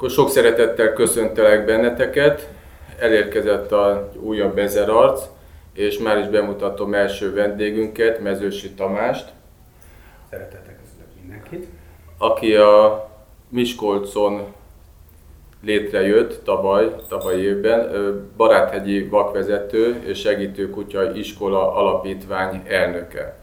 Akkor sok szeretettel köszöntelek benneteket, elérkezett a újabb 1000 arc, és már is bemutatom első vendégünket, Mezősi Tamást. Szeretettel köszönök mindenkit. Aki a Miskolcon létrejött tavaly évben, Baráthegyi Vakvezető és Segítőkutya Iskola Alapítvány elnöke.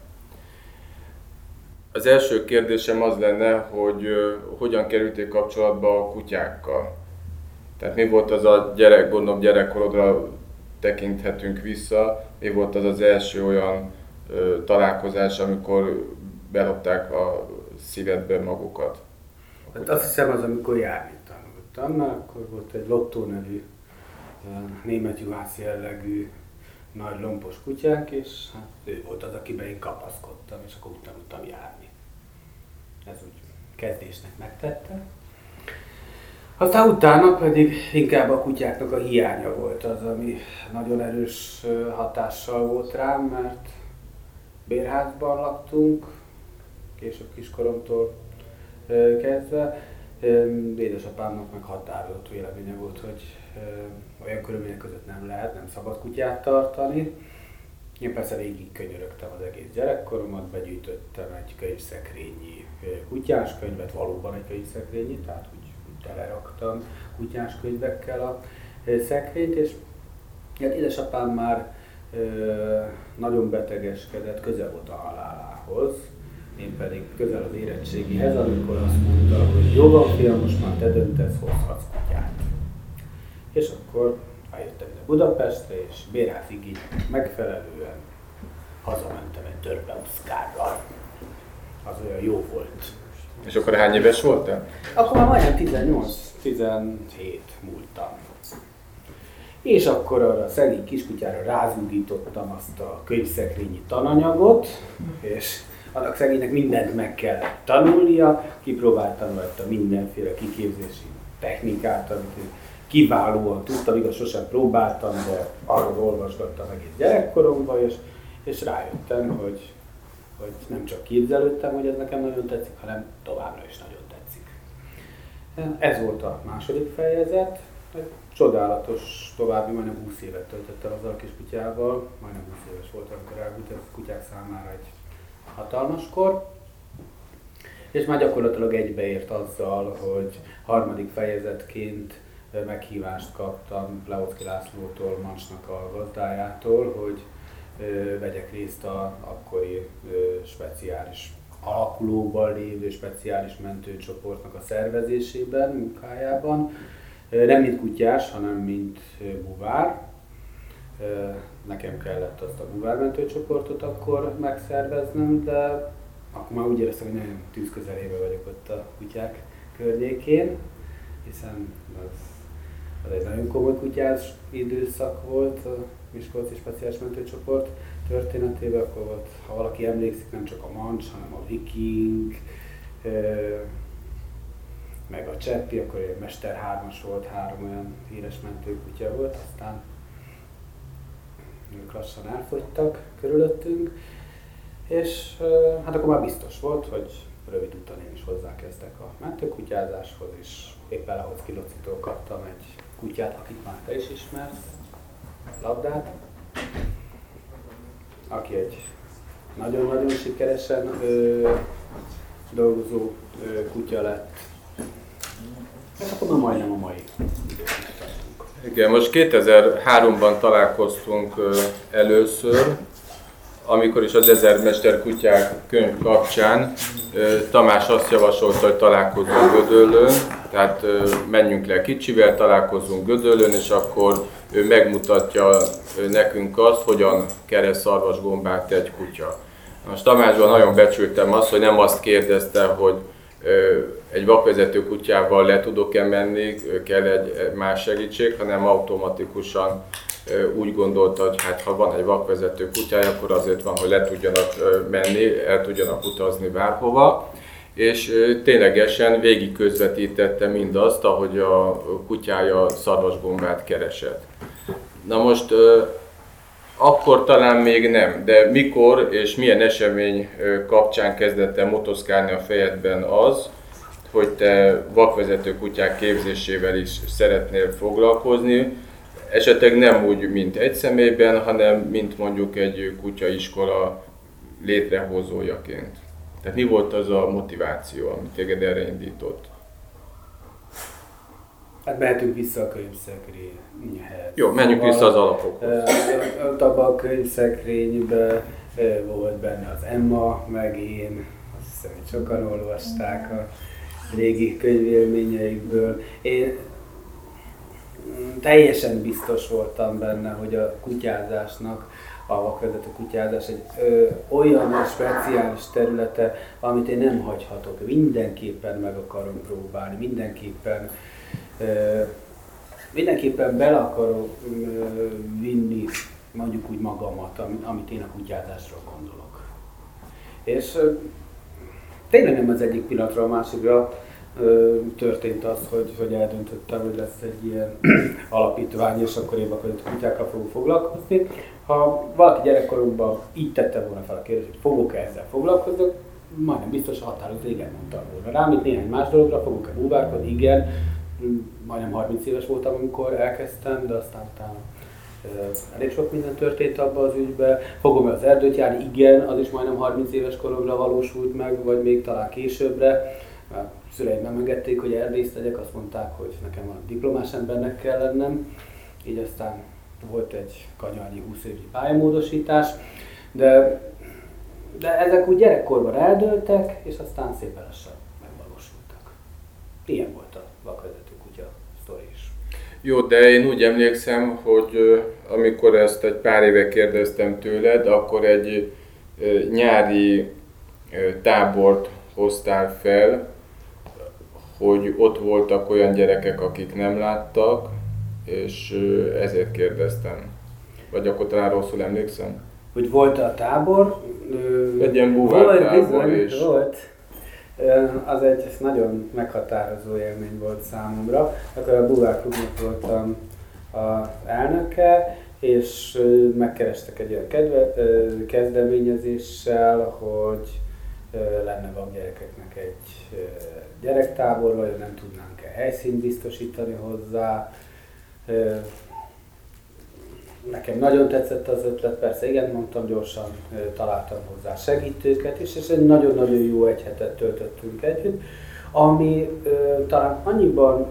Az első kérdésem az lenne, hogy hogyan kerültél kapcsolatba a kutyákkal? Tehát mi volt az a gondolom gyerekkorodra tekinthetünk vissza, mi volt az az első olyan találkozás, amikor belopták a szívedbe magukat? Hát azt hiszem az, amikor járni tanultam, mert akkor volt egy Lottó nevű német juhász jellegű nagy lompos kutyánk, és hát ő volt az, akiben én kapaszkodtam, és akkor úgy tanultam járni. Ez úgy kezdésnek megtette. Aztán utána pedig inkább a kutyáknak a hiánya volt az, ami nagyon erős hatással volt rám, mert bérházban laktunk, később kiskoromtól kezdve. Édesapámnak meg határozott véleménye volt, hogy olyan körülmények között nem szabad kutyát tartani. Én persze végig könyörögtem az egész gyerekkoromat, begyűjtöttem egy könyvszekrényi kutyás könyvet, valóban egy könyvszekrényi, tehát úgy teleraktam kutyás könyvekkel a szekrényt, és hát édesapám már nagyon betegeskedett, közel volt a halálához, én pedig közel az érettségihez, amikor azt mondta, hogy jó van fiam, most már te döntesz, hozhatsz kutyát. És akkor eljöttem ide Budapestre, és bérház igénynek megfelelően hazamentem egy törpeuszkárral. Az olyan jó volt. És akkor hány éves voltál? Akkor már majdnem 18-17 múltam. És akkor arra a szegény kiskutyára rázúdítottam azt a könyvszekrényi tananyagot, és annak szegénynek mindent meg kellett tanulnia, kipróbáltam rajta mindenféle kiképzési technikát, amit én kiválóan tudtam, igaz sosem próbáltam, de arról olvasgattam egész gyerekkoromban, és rájöttem, hogy nem csak képzelődtem, hogy ez nekem nagyon tetszik, hanem továbbra is nagyon tetszik. Ez volt a második fejezet. Egy csodálatos, további majdnem 20 évet töltöttem azzal a kis kutyával. Majdnem 20 éves voltam, amikor elhúlt, ez a kutyák számára egy hatalmas kor. És már gyakorlatilag egybeért azzal, hogy harmadik fejezetként meghívást kaptam Leoczky Lászlótól, Mancsnak a gazdájától, hogy vegyek részt a akkori speciális alakulóban lévő speciális mentőcsoportnak a szervezésében, munkájában. Nem mint kutyás, hanem mint buvár. Nekem kellett azt a buvármentőcsoportot akkor megszerveznem, de akkor már úgy éreztem, hogy nagyon tűzközelében vagyok ott a kutyák környékén, hiszen az egy nagyon komoly kutyás időszak volt a Miskolci Speciális Mentőcsoport történetében, akkor volt, ha valaki emlékszik, nem csak a Mancs, hanem a Viking, meg a Cseppi, akkor egy Mester 3-as volt, 3 olyan híres mentőkutya volt, aztán ők lassan elfogytak körülöttünk, és hát akkor már biztos volt, hogy rövid úton én is hozzákezdek a mentőkutyázáshoz, és éppen Leoczky Locitól kaptam egy kutyát, akit már te is ismersz, Labdát, aki egy nagyon-nagyon sikeresen dolgozó kutya lett. És akkor már majdnem a mai időben tartunk. Igen, most 2003-ban találkoztunk először, amikor is az 1000 mesterkutyák könyv kapcsán Tamás azt javasolta, hogy találkozzunk Gödöllőn, tehát menjünk le kicsivel, találkozzunk Gödöllőn, és akkor ő megmutatja nekünk azt, hogyan kereszt szarvasgombát egy kutya. Most Tamásban nagyon becsültem azt, hogy nem azt kérdezte, hogy egy vakvezető kutyával le tudok-e menni, kell egy más segítség, hanem automatikusan úgy gondolta, hogy hát ha van egy vakvezető kutyája, akkor azért van, hogy le tudjanak menni, el tudjanak utazni bárhova. És ténylegesen végig közvetítette mindazt, ahogy a kutyája szarvasgombát keresett. Na most akkor talán még nem, de mikor és milyen esemény kapcsán kezdett el motoszkálni a fejedben az, hogy te vakvezető kutyák képzésével is szeretnél foglalkozni, esetleg nem úgy, mint egy személyben, hanem mint mondjuk egy kutyaiskola létrehozójaként. Tehát mi volt az a motiváció, ami téged erre indított? Hát mehetünk vissza a könyvszekrényhez. Jó, menjünk vissza az alapokhoz. Ott abban a könyvszekrényben volt benne az Emma, meg én, azt hiszem, hogy sokan olvasták a régi könyvélményeikből. Én teljesen biztos voltam benne, hogy a kutyázásnak, a vakvezető kutyázás egy olyan speciális területe, amit én nem hagyhatok. Mindenképpen meg akarom próbálni, mindenképpen bele akarom vinni mondjuk úgy magamat, amit én a kutyázásról gondolok. És tényleg nem az egyik pillanatra a másikra történt az, hogy eldöntöttem, hogy lesz egy ilyen alapítvány, és akkor én vakvezető kutyákkal fogok foglalkozni. Ha valaki gyerekkoromban így tette volna fel a kérdést, hogy fogok-e ezzel foglalkozni, majdnem biztos határozott, igen, mondtam volna rám, itt néhány más dologra fogok-e búvárkodni, igen. Majdnem 30 éves voltam, amikor elkezdtem, de aztán utána elég sok minden történt abban az ügyben. Fogom-e az erdőt járni? Igen, az is majdnem 30 éves koromra valósult meg, vagy még talán későbbre. A szüleim nem engedték, hogy erdészt legyek, azt mondták, hogy nekem a diplomás embernek kell lennem. Így aztán volt egy kanyarnyi 20 évi pályamódosítás, de ezek úgy gyerekkorban eldőltek, és aztán szépen lassan megvalósultak. Ilyen volt a vakvezető kutya sztori is. Jó, de én úgy emlékszem, hogy amikor ezt egy pár éve kérdeztem tőled, akkor egy nyári tábort hoztál fel, hogy ott voltak olyan gyerekek, akik nem láttak, és ezért kérdeztem. Vagy akkor talán rosszul emlékszem? Hogy volt a tábor? Egy ilyen búvártábor is. Volt. Az egy nagyon meghatározó élmény volt számomra. Akkor a búvárklubnak voltam az elnöke, és megkerestek egy olyan kezdeményezéssel, hogy lenne van gyerekeknek egy gyerektábor, vagy nem tudnánk-e helyszínt biztosítani hozzá. Nekem nagyon tetszett az ötlet, persze igen, mondtam, gyorsan találtam hozzá segítőket, és egy nagyon-nagyon jó egy hetet töltöttünk együtt, ami talán annyiban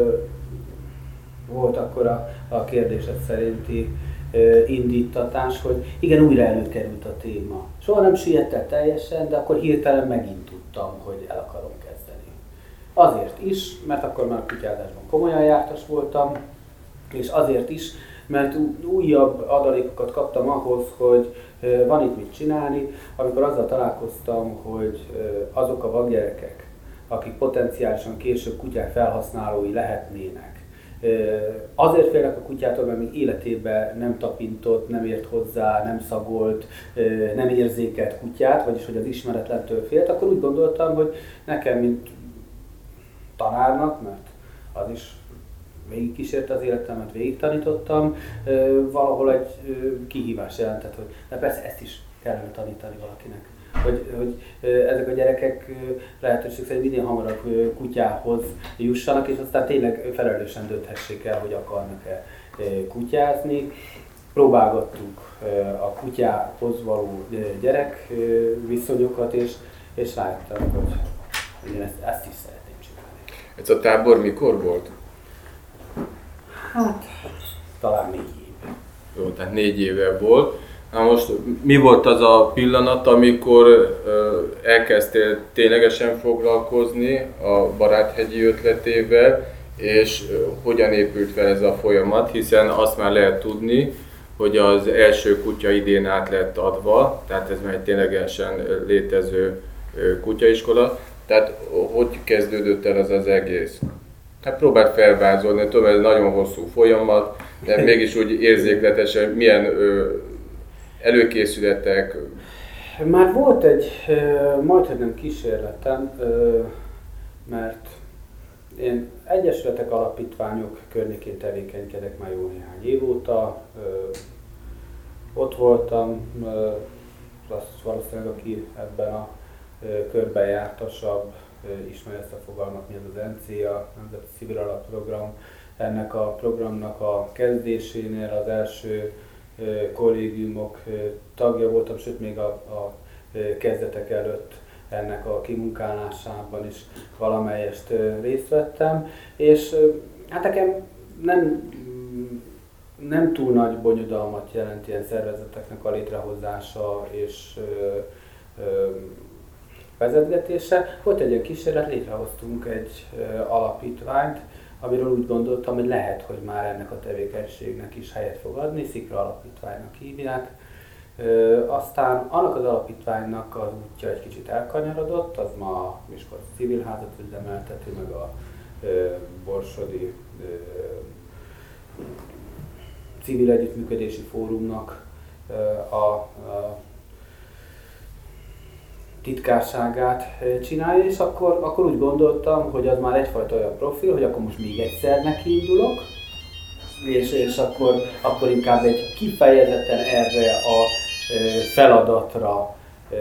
volt akkor a kérdésed szerinti indítatás, hogy igen, újra előkerült a téma. Soha nem sietett teljesen, de akkor hirtelen megint tudtam, hogy el akarom kezdeni. Azért is, mert akkor már a kutyázásban komolyan jártas voltam, és azért is, mert újabb adalékokat kaptam ahhoz, hogy van itt mit csinálni, amikor azzal találkoztam, hogy azok a vakgyerekek, akik potenciálisan később kutyák felhasználói lehetnének, azért félnek a kutyától, mert még életében nem tapintott, nem ért hozzá, nem szagolt, nem érzékelt kutyát, vagyis hogy az ismeretlentől félt, akkor úgy gondoltam, hogy nekem, mint tanárnak, mert az is végigkísérte az életemet, végig tanítottam, valahol egy kihívás jelentett, hogy de persze ezt is kellene tanítani valakinek. Hogy ezek a gyerekek lehetőség szerint minél hamarabb kutyához jussanak, és aztán tényleg felelősen dönthessék el, hogy akarnak-e kutyázni. Próbálgattuk a kutyához való gyerek viszonyokat, és rájöttem, hogy én ezt is szeretném csinálni. Ez a tábor mikor volt? Hát, talán 4 éve. Jó, tehát 4 éve volt. Na most mi volt az a pillanat, amikor elkezdtél ténylegesen foglalkozni a Baráthegyi ötletével, és hogyan épült fel ez a folyamat, hiszen azt már lehet tudni, hogy az első kutya idén át lett adva, tehát ez már egy ténylegesen létező kutyaiskola. Tehát hogy kezdődött el az egész? Hát próbáld felvázolni, tudom, ez nagyon hosszú folyamat, de mégis úgy érzékletesen milyen előkészületek. Már volt egy majdnem kísérletem, mert én egyesületek, alapítványok környékén tevékenykedek már jó néhány év óta. Ott voltam, az valószínűleg aki ebben a körben jártasabb, ismeri ezt a fogalmat, mi ez az NCA, Nemzeti Civil Alapprogram. Ennek a programnak a kezdésénél az első kollégiumok tagja voltam, sőt még a kezdetek előtt ennek a kimunkálásában is valamelyest részt vettem, és hát nekem nem túl nagy bonyodalmat jelent ilyen szervezeteknek a létrehozása és vezetgetése. Volt egy ilyen kísérlet, létrehoztunk egy alapítványt, amiről úgy gondoltam, hogy lehet, hogy már ennek a tevékenységnek is helyet fog adni, Szikra Alapítványnak hívják. Aztán annak az alapítványnak az útja egy kicsit elkanyarodott, az ma a Miskolc Civilházat üzemelteti, meg a Borsodi Civil Együttműködési Fórumnak a titkárságát csinálja, és akkor úgy gondoltam, hogy az már egyfajta olyan profil, hogy akkor most még egyszer nekiindulok, és akkor inkább egy kifejezetten erre a feladatra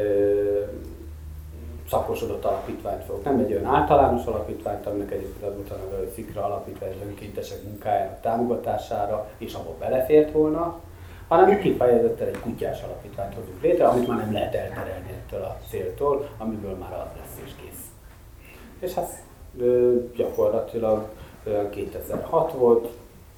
szakosodott alapítványt fogok. Nem egy olyan általános alapítványt, aminek egyébként az volt a neve, hogy Szikra Alapítvány önkéntesek munkájának támogatására, és abból belefért volna, hanem kifejezetten egy kutyás alapítványt hozunk létre, amit már nem lehet elterelni ettől a céltól, amiből már az lesz és kész. És hát gyakorlatilag 2006 volt.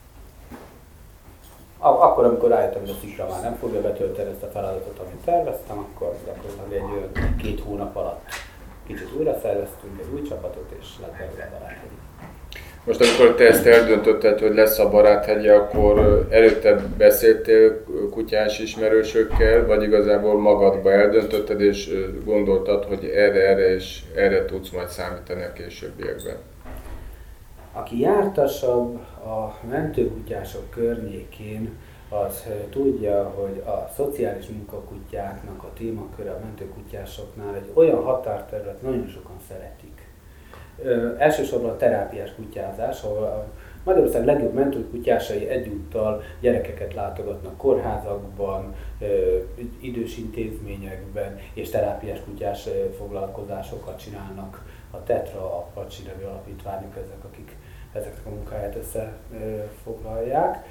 Akkor, amikor rájöttem, hogy a Szikra már nem fogja betölteni ezt a feladatot, amit terveztem, akkor gyakorlatilag egy olyan 2 hónap alatt kicsit újra szerveztünk egy új csapatot, és lett belőle a Baráthegyi. Most amikor te ezt eldöntötted, hogy lesz a Baráthegyi, akkor előtte beszéltél kutyás ismerősökkel, vagy igazából magadba eldöntötted, és gondoltad, hogy erre és erre tudsz majd számítani a későbbiekben? Aki jártasabb a mentőkutyások környékén, az tudja, hogy a szociális munkakutyáknak a témaköre a mentőkutyásoknál egy olyan határterület, nagyon sokan szeretik. Elsősorban a terápiás kutyázás, ahol a Magyarország legjobb mentőkutyásai egyúttal gyerekeket látogatnak kórházakban, idős intézményekben, és terápiás kutyás foglalkozásokat csinálnak. A Tetra, a Pacsi nevű alapítványok, akik ezeknek a munkáját összefoglalják.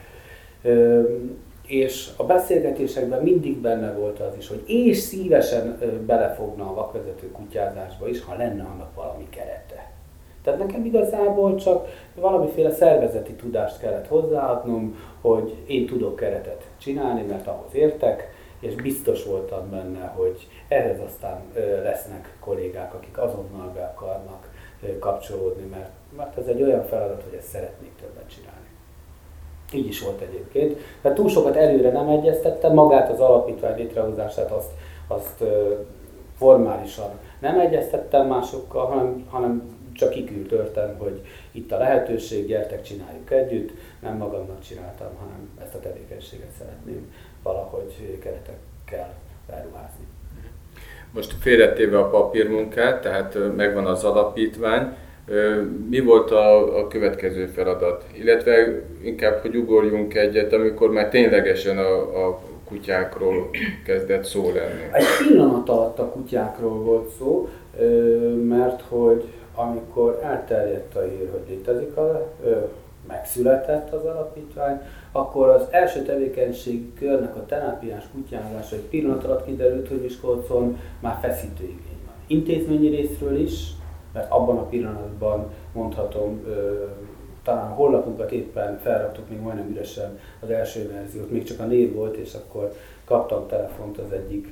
És a beszélgetésekben mindig benne volt az is, hogy és szívesen belefogna a vakvezető kutyázásba is, ha lenne annak valami kerete. Tehát nekem igazából csak valamiféle szervezeti tudást kellett hozzáadnom, hogy én tudok keretet csinálni, mert ahhoz értek, és biztos voltam benne, hogy ehhez aztán lesznek kollégák, akik azonnal be akarnak kapcsolódni, mert ez egy olyan feladat, hogy ezt szeretnék többet csinálni. Így is volt egyébként. Tehát túl sokat előre nem egyeztettem, magát az alapítvány létrehozását azt formálisan nem egyeztettem másokkal, hanem csak kiküldtem, hogy itt a lehetőség, gyertek, csináljuk együtt. Nem magamnak csináltam, hanem ezt a tevékenységet szeretném valahogy keretekkel felruházni. Most félretéve a papírmunkát, tehát megvan az alapítvány, mi volt a következő feladat? Illetve inkább, hogy ugorjunk egyet, amikor már ténylegesen a kutyákról kezdett szó lenni. Egy pillanat alatt a kutyákról volt szó, mert hogy amikor elterjedt a hír, hogy létezik, megszületett az alapítvány, akkor az első tevékenységi körnek a terápiás kutyázása egy pillanat alatt kiderült, hogy Miskolcon már feszítő igény van. Intézményi részről is, mert abban a pillanatban mondhatom, talán a honlapunkat éppen felraktuk, még majdnem üresen az első verziót, még csak a név volt, és akkor kaptam telefont az egyik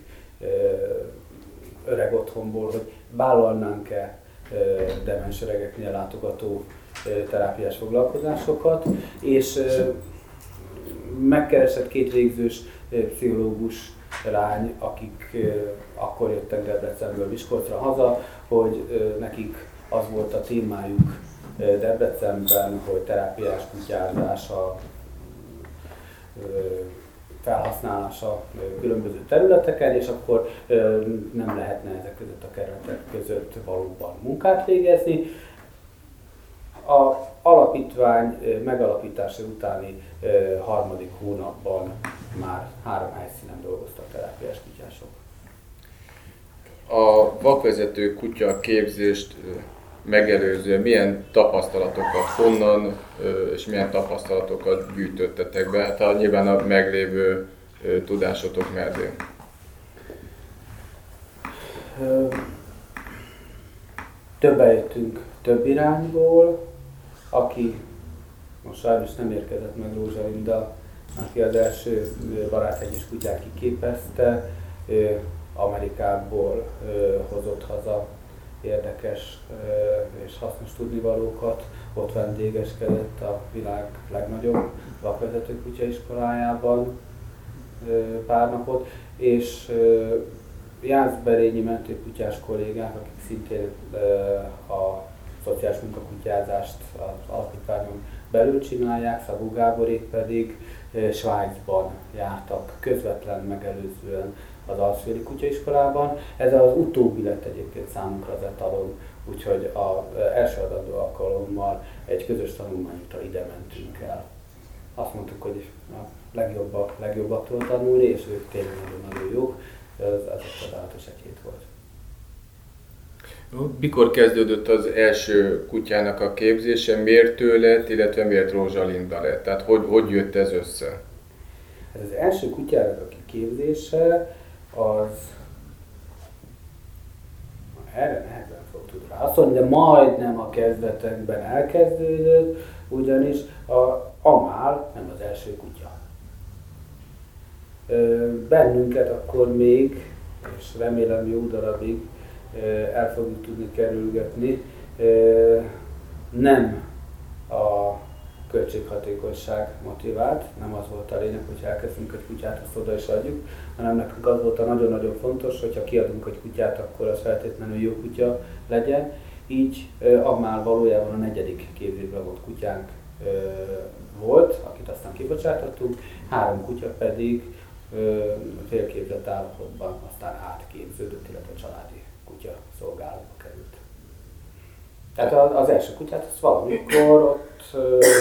öreg otthonból, hogy vállalnánk-e demens öregeknél látogató terápiás foglalkozásokat, és megkeresett 2 végzős pszichológus lány, akik akkor jöttek Debrecenből Miskolcra haza, hogy nekik az volt a témájuk Debrecenben, hogy terápiás kutyázása, felhasználása különböző területeken, és akkor nem lehetne ezek között a keretek között valóban munkát végezni. A alapítvány megalapítása utáni 3. hónapban már 3 helyszínen dolgoztak terápiás kutyások. A vakvezető kutya képzést megelőzően milyen tapasztalatokat honnan és milyen tapasztalatokat gyűjtöttetek be? Hát nyilván a meglévő tudásotok mellé. Többen jöttünk több irányból, aki most sajnos nem érkezett meg, Rózsa Linda, aki az első baráthegyes kutyát kiképezte, Amerikából hozott haza érdekes és hasznos tudnivalókat, ott vendégeskedett a világ legnagyobb vakvezető kutyaiskolájában pár napot, és jászberényi mentőkutyás kollégák, akik szintén a szociális munkakutyázást az alapítványon belül csinálják, Szabó Gáborék pedig Svájcban jártak közvetlen megelőzően az Alsföldi Kutyaiskolában. Ez az utóbbi lett egyébként számunkra az etalon, úgyhogy az első adandó alkalommal egy közös tanulmányútra ide mentünk el. Azt mondtuk, hogy a legjobbaktól tanulni, és ők tényleg nagyon jók, ez egy csodálatos egy hét volt. Mikor kezdődött az első kutyának a képzése, miért ő lett, illetve miért Rózsa Linda lett? Tehát hogy jött ez össze? Ez az első kutyának a kiképzése az erre nehezen fog tudni. Azt mondja, de majdnem a kezdetekben elkezdődött, ugyanis a Amál nem az első kutya. Bennünket akkor még, és remélem jó darabig el fogjuk tudni kerülgetni, nem a költséghatékonyság motivált, nem az volt a lényeg, hogy elkezdünk egy kutyát, azt oda is adjuk, hanem nekünk az volt a nagyon-nagyon fontos, hogyha kiadunk egy kutyát, akkor az feltétlenül jó kutya legyen. Így Amál valójában a 4. képzésben volt kutyánk volt, akit aztán kibocsátottunk, 3 kutya pedig félképzett állapotban aztán átképződött, illetve családi kutya szolgálatba került. Tehát az első kutyát azt valamikor ott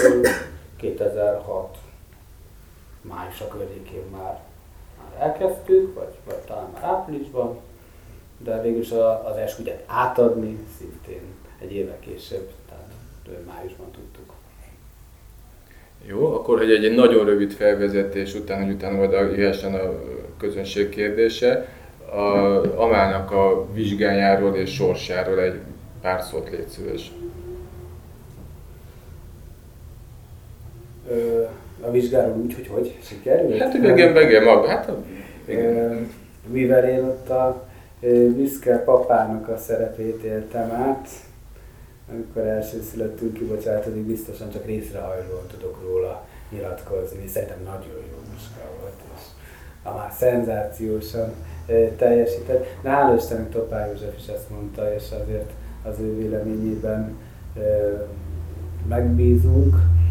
2006 májusa környékén már elkezdtük, vagy talán már áprilisban, de végülis az első kutyát átadni szintén egy évvel később, tehát májusban tudtuk. Jó, akkor hogy egy nagyon rövid felvezetés után, hogy utána majd jöhessen a közönség kérdése, Amálnak a vizsgájáról és sorsáról egy pár szót légy szíves. A vizsgáról úgy, hogy sikerült? Hát igen, maga. Hát, mivel én ott a büszke papának a szerepét éltem át, amikor elsőszülöttünk kibocsátódik, biztosan csak részrehajlóan tudok róla nyilatkozni. Szerintem nagyon jó muska volt, és már szenzációsan teljesített. De hála Istennek Topály József is ezt mondta, és azért az ő véleményében megbízunk.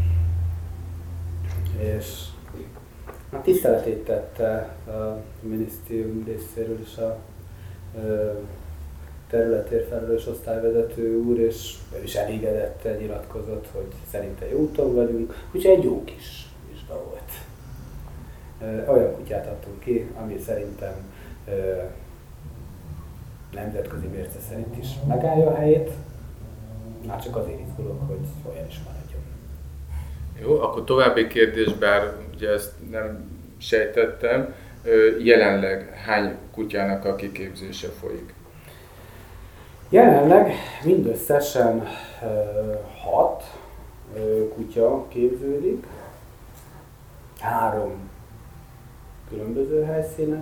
És a tiszteletét tette a minisztérium részéről is a területért felelős osztályvezető úr, és ő is elégedetten nyilatkozott, hogy szerinte jó úton vagyunk, úgyhogy egy jó kis vizsga volt. Olyan kutyát adtunk ki, ami szerintem nemzetközi mérce szerint is megállja a helyét, már csak azért izgulok, hogy olyan is maradjon. Jó, akkor további kérdés, bár ugye ezt nem sejtettem, jelenleg hány kutyának a kiképzése folyik? Jelenleg mindösszesen 6 kutya képződik, 3 különböző helyszínen,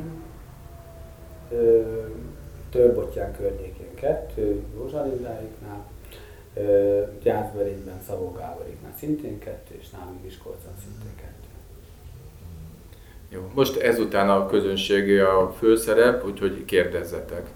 Törbottyán környékén 2, Rózsa Lindáiknál, Jászberényben, Szabó Gáboréknál szintén 2, és nálunk Miskolcon szintén 2. Jó, most ezután a közönségé a főszerep, úgyhogy kérdezzetek.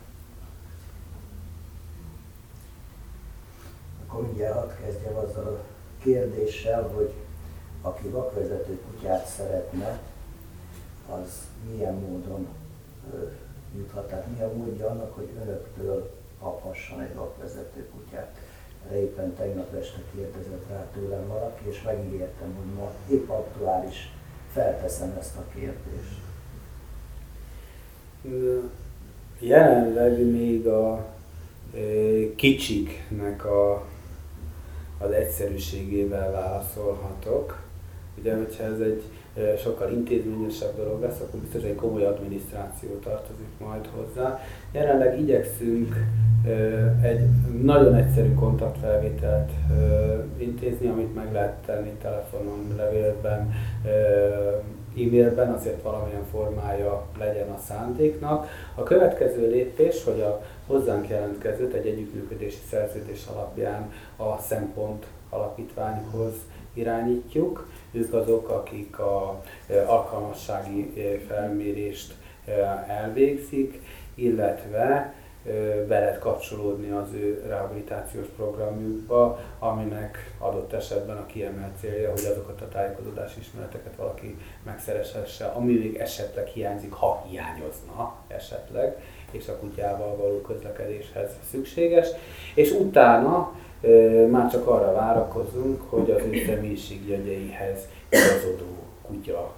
Akkor mindjárt hadd kezdjem azzal a kérdéssel, hogy aki vakvezető kutyát szeretne, az milyen módon juthat, tehát mi a módja annak, hogy önöktől kaphasson egy vakvezető kutyát. Éppen tegnap este kérdezett rá tőlem valaki, és megígértem, hogy ma épp aktuális felteszem ezt a kérdést. Jelenleg még a kicsiknek az egyszerűségével válaszolhatok. Ugye, hogyha ez egy sokkal intézményesebb dolog lesz, akkor biztos egy komoly adminisztráció tartozik majd hozzá. Jelenleg igyekszünk egy nagyon egyszerű kontaktfelvételt intézni, amit meg lehet tenni telefonon, levélben, e-mailben, azért valamilyen formája legyen a szándéknak. A következő lépés, hogy a hozzánk jelentkezőt egy együttműködési szerződés alapján a Szempont Alapítványhoz irányítjuk. Ők azok, akik az alkalmassági felmérést elvégzik, illetve be lehet kapcsolódni az ő rehabilitációs programjukba, aminek adott esetben a kiemelt célja, hogy azokat a tájékozódási ismereteket valaki megszereshesse, ami még esetleg hiányzik, ha hiányozna esetleg, és a kutyával való közlekedéshez szükséges. És utána már csak arra várakozunk, hogy az ő személyiségjegyeihez igazodó kutya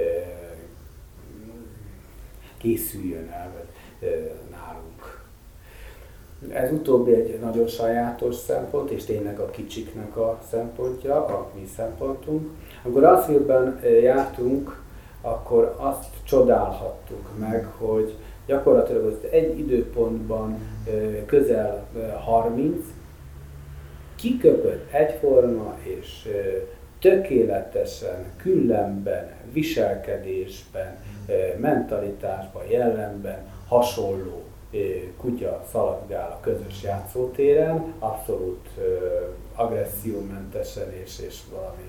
készüljön el nálunk. Ez utóbbi egy nagyon sajátos szempont, és tényleg a kicsiknek a szempontja, a mi szempontunk. Amikor Alszfieldben jártunk, akkor azt csodálhattuk meg, hogy gyakorlatilag az egy időpontban közel 30 kiköpött egyforma és tökéletesen, küllemben, viselkedésben, mentalitásban, jellemben hasonló kutya szaladgál a közös játszótéren, abszolút agressziómentesen és valami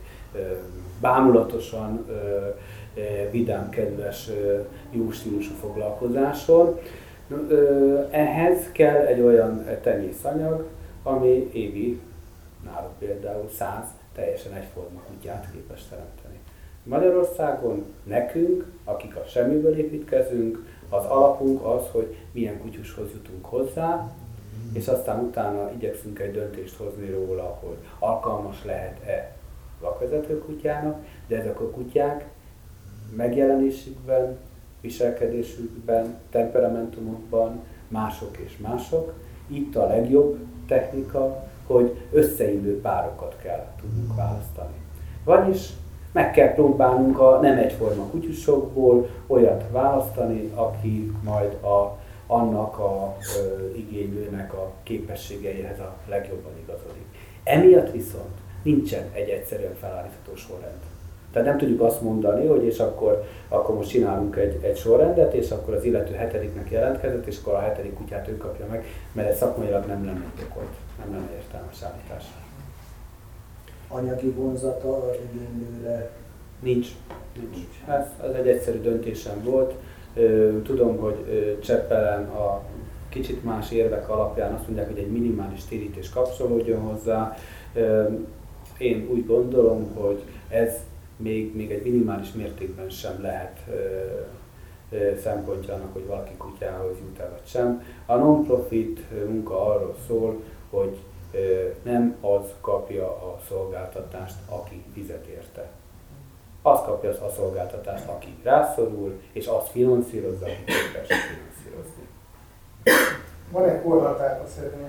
bámulatosan vidám, kedves, jó stílusú foglalkozáson. Ehhez kell egy olyan tenyészanyag, ami évi, náluk például 100 teljesen egyforma kutyát képes teremteni. Magyarországon nekünk, akik a semmiből építkezünk, az alapunk az, hogy milyen kutyushoz jutunk hozzá, és aztán utána igyekszünk egy döntést hozni róla, hogy alkalmas lehet-e vakvezető kutyának, de ezek a kutyák megjelenésükben, viselkedésükben, temperamentumokban mások és mások. Itt a legjobb technika, hogy összeillő párokat kell tudnunk választani. Vagyis meg kell próbálnunk a nem egyforma kutyusokból olyat választani, aki majd annak a igénylőnek a képességeihez a legjobban igazodik. Emiatt viszont nincsen egy egyszerűen felállítható sorrend. Tehát nem tudjuk azt mondani, hogy és akkor most csinálunk egy sorrendet, és akkor az illető 7-nek jelentkezett, és akkor a 7. kutyát ő kapja meg, mert ez szakmailag nem lenne indokolt, nem lenne értelmes állítás. Anyagi vonzata a igénylőre? Nincs. Ez egy egyszerű döntésem volt. Tudom, hogy Cseppelen a kicsit más érvek alapján azt mondják, hogy egy minimális térítés kapcsolódjon hozzá. Én úgy gondolom, hogy ez még egy minimális mértékben sem lehet szempontja annak, hogy valaki kutyához jut-e vagy sem. A non-profit munka arról szól, hogy nem az kapja a szolgáltatást, aki fizet érte. Az kapja a szolgáltatást, aki rászorul, és azt finanszírozza, aki képes finanszírozni. Van-e korhatár, azt szeretném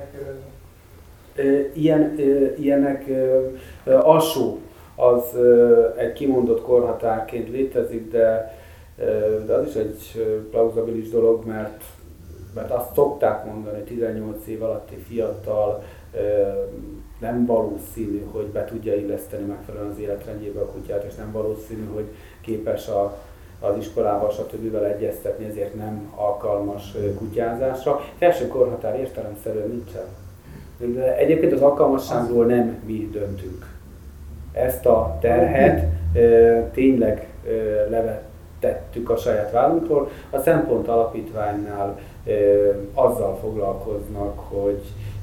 megkérdezni? Ilyenek alsó, az egy kimondott korhatárként létezik, de az is egy plauzabilis dolog, mert azt szokták mondani, hogy 18 év alatti fiatal nem valószínű, hogy be tudja illeszteni megfelelően az életrendjébe a kutyát, és nem valószínű, hogy képes az iskolával stb. Egyeztetni, ezért nem alkalmas kutyázásra. Felső korhatár értelemszerűen nincsen. De egyébként az alkalmasságról nem mi döntünk. Ezt a terhet tényleg levetettük a saját vállunkról. A Szempont Alapítványnál azzal foglalkoznak, hogy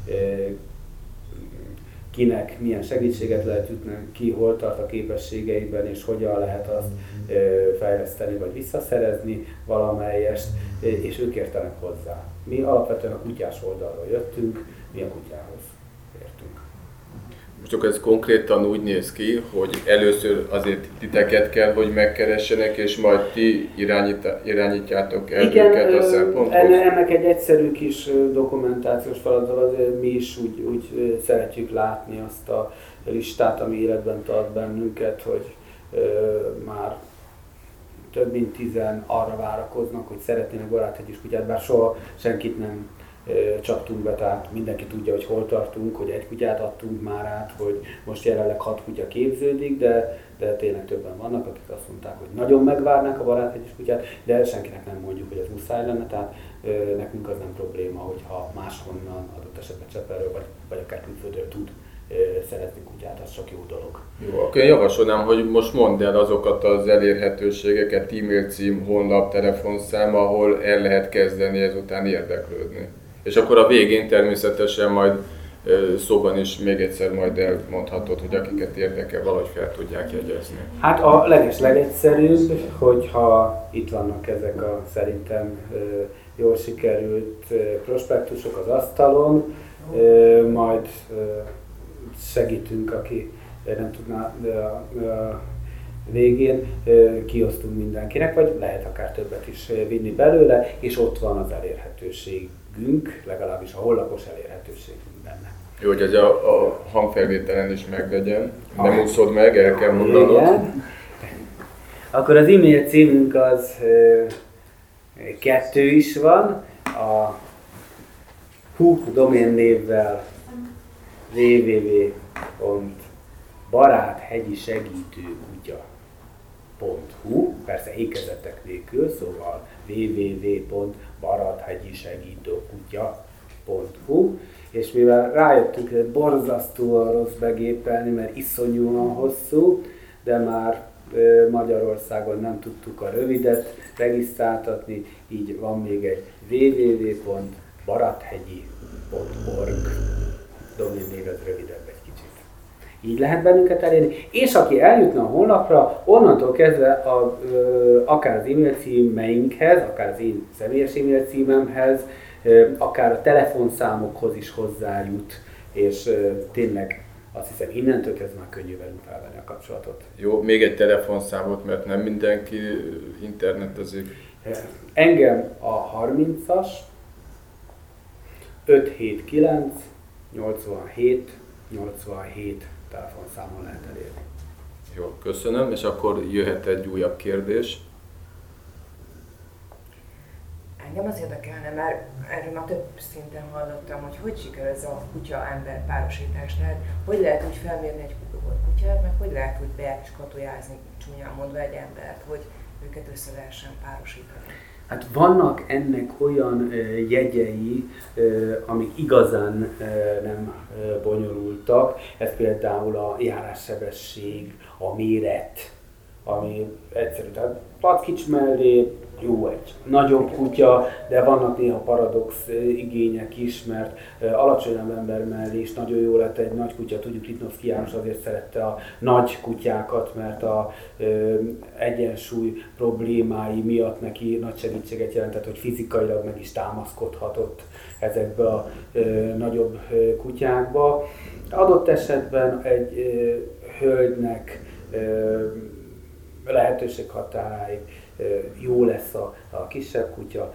kinek milyen segítséget lehet jutni, ki hol tart a képességeiben, és hogyan lehet azt fejleszteni vagy visszaszerezni valamelyest, és ők értenek hozzá. Mi alapvetően a kutyás oldalról jöttünk, mi a kutyához értünk. Most akkor ez konkrétan úgy néz ki, hogy először azért titeket kell, hogy megkeressenek, és majd ti irányítjátok el őket a szemponthoz? Ennek egy egyszerű kis dokumentációs feladat, mi is úgy szeretjük látni azt a listát, ami életben tart bennünket, hogy már több mint 10 arra várakoznak, hogy szeretnének baráthegyis kutyát, bár soha senkit nem csaptunk be, tehát mindenki tudja, hogy hol tartunk, hogy egy kutyát adtunk már át, hogy most jelenleg 6 kutya képződik, de tényleg többen vannak, akik azt mondták, hogy nagyon megvárnák a baráthegyis kutyát, de senkinek nem mondjuk, hogy ez muszáj lenne, tehát nekünk az nem probléma, hogyha máshonnan, adott esetben Csepelről vagy akár külföldről tud szeretni kutyát, az csak jó dolog. Jó, akkor én javasolnám, hogy most mondd el azokat az elérhetőségeket, e-mail cím, honlap, telefonszám, ahol el lehet kezdeni ezután érdeklődni. És akkor a végén természetesen majd szóban is még egyszer majd elmondhatod, hogy akiket érdekel, valahogy fel tudják jegyezni. Hát a legegyszerűbb, hogyha itt vannak ezek a szerintem jól sikerült prospektusok az asztalon, majd segítünk, aki nem tudná végén, kiosztunk mindenkinek, vagy lehet akár többet is vinni belőle, és ott van az elérhetőségünk, legalábbis a honlapos elérhetőségünk benne. Jó, hogy ez a hangfelvételen is meglegyen, nem úszod meg, el kell mondanod. Igen. Akkor az e-mail címünk az 2 is van, a doménnévvel www.baráthegyisegítőkutya.hu, persze ékezetek nélkül, szóval www.baráthegyisegítőkutya.hu, és mivel rájöttünk, hogy borzasztóan rossz begépelni, mert iszonyúan hosszú, de már Magyarországon nem tudtuk a rövidet regisztráltatni, így van még egy www.barathegyi.org, doménnév az rövidebb egy kicsit. Így lehet bennünket elérni, és aki eljutna a honlapra, onnantól kezdve akár az e-mail címeinkhez, akár az én személyes e-mail címemhez, akár a telefonszámokhoz is hozzájut, és tényleg azt hiszem innentől kezdve már könnyű velünk felvenni a kapcsolatot. Jó, még egy telefonszámot, mert nem mindenki internetezik. Engem a 30-as 579 87 87 telefonszámon lehet elérni. Jó, köszönöm, és akkor jöhet egy újabb kérdés. Engem az érdekelne, mert erről már több szinten hallottam, hogy sikerül ez a kutya-ember párosítás. Tehát hogy lehet úgy felmérni egy kutyát, meg hogy lehet úgy beskatujázni, csúnyán mondva egy embert, hogy őket össze lehessen párosítani. Hát vannak ennek olyan jegyei, amik igazán nem bonyolultak. Ez például a járássebesség, a méret, ami egyszerű. Tehát patkics mellé jó egy nagyobb kutya, de vannak néha paradox igények is, mert alacsonyabb ember mellé is nagyon jó lett egy nagy kutya. Tudjuk, Litnovszky János azért szerette a nagy kutyákat, mert a egyensúly problémái miatt neki nagy segítséget jelentett, hogy fizikailag meg is támaszkodhatott ezekbe a nagyobb kutyákba. Adott esetben egy hölgynek lehetőség határáig jó lesz a kisebb kutya,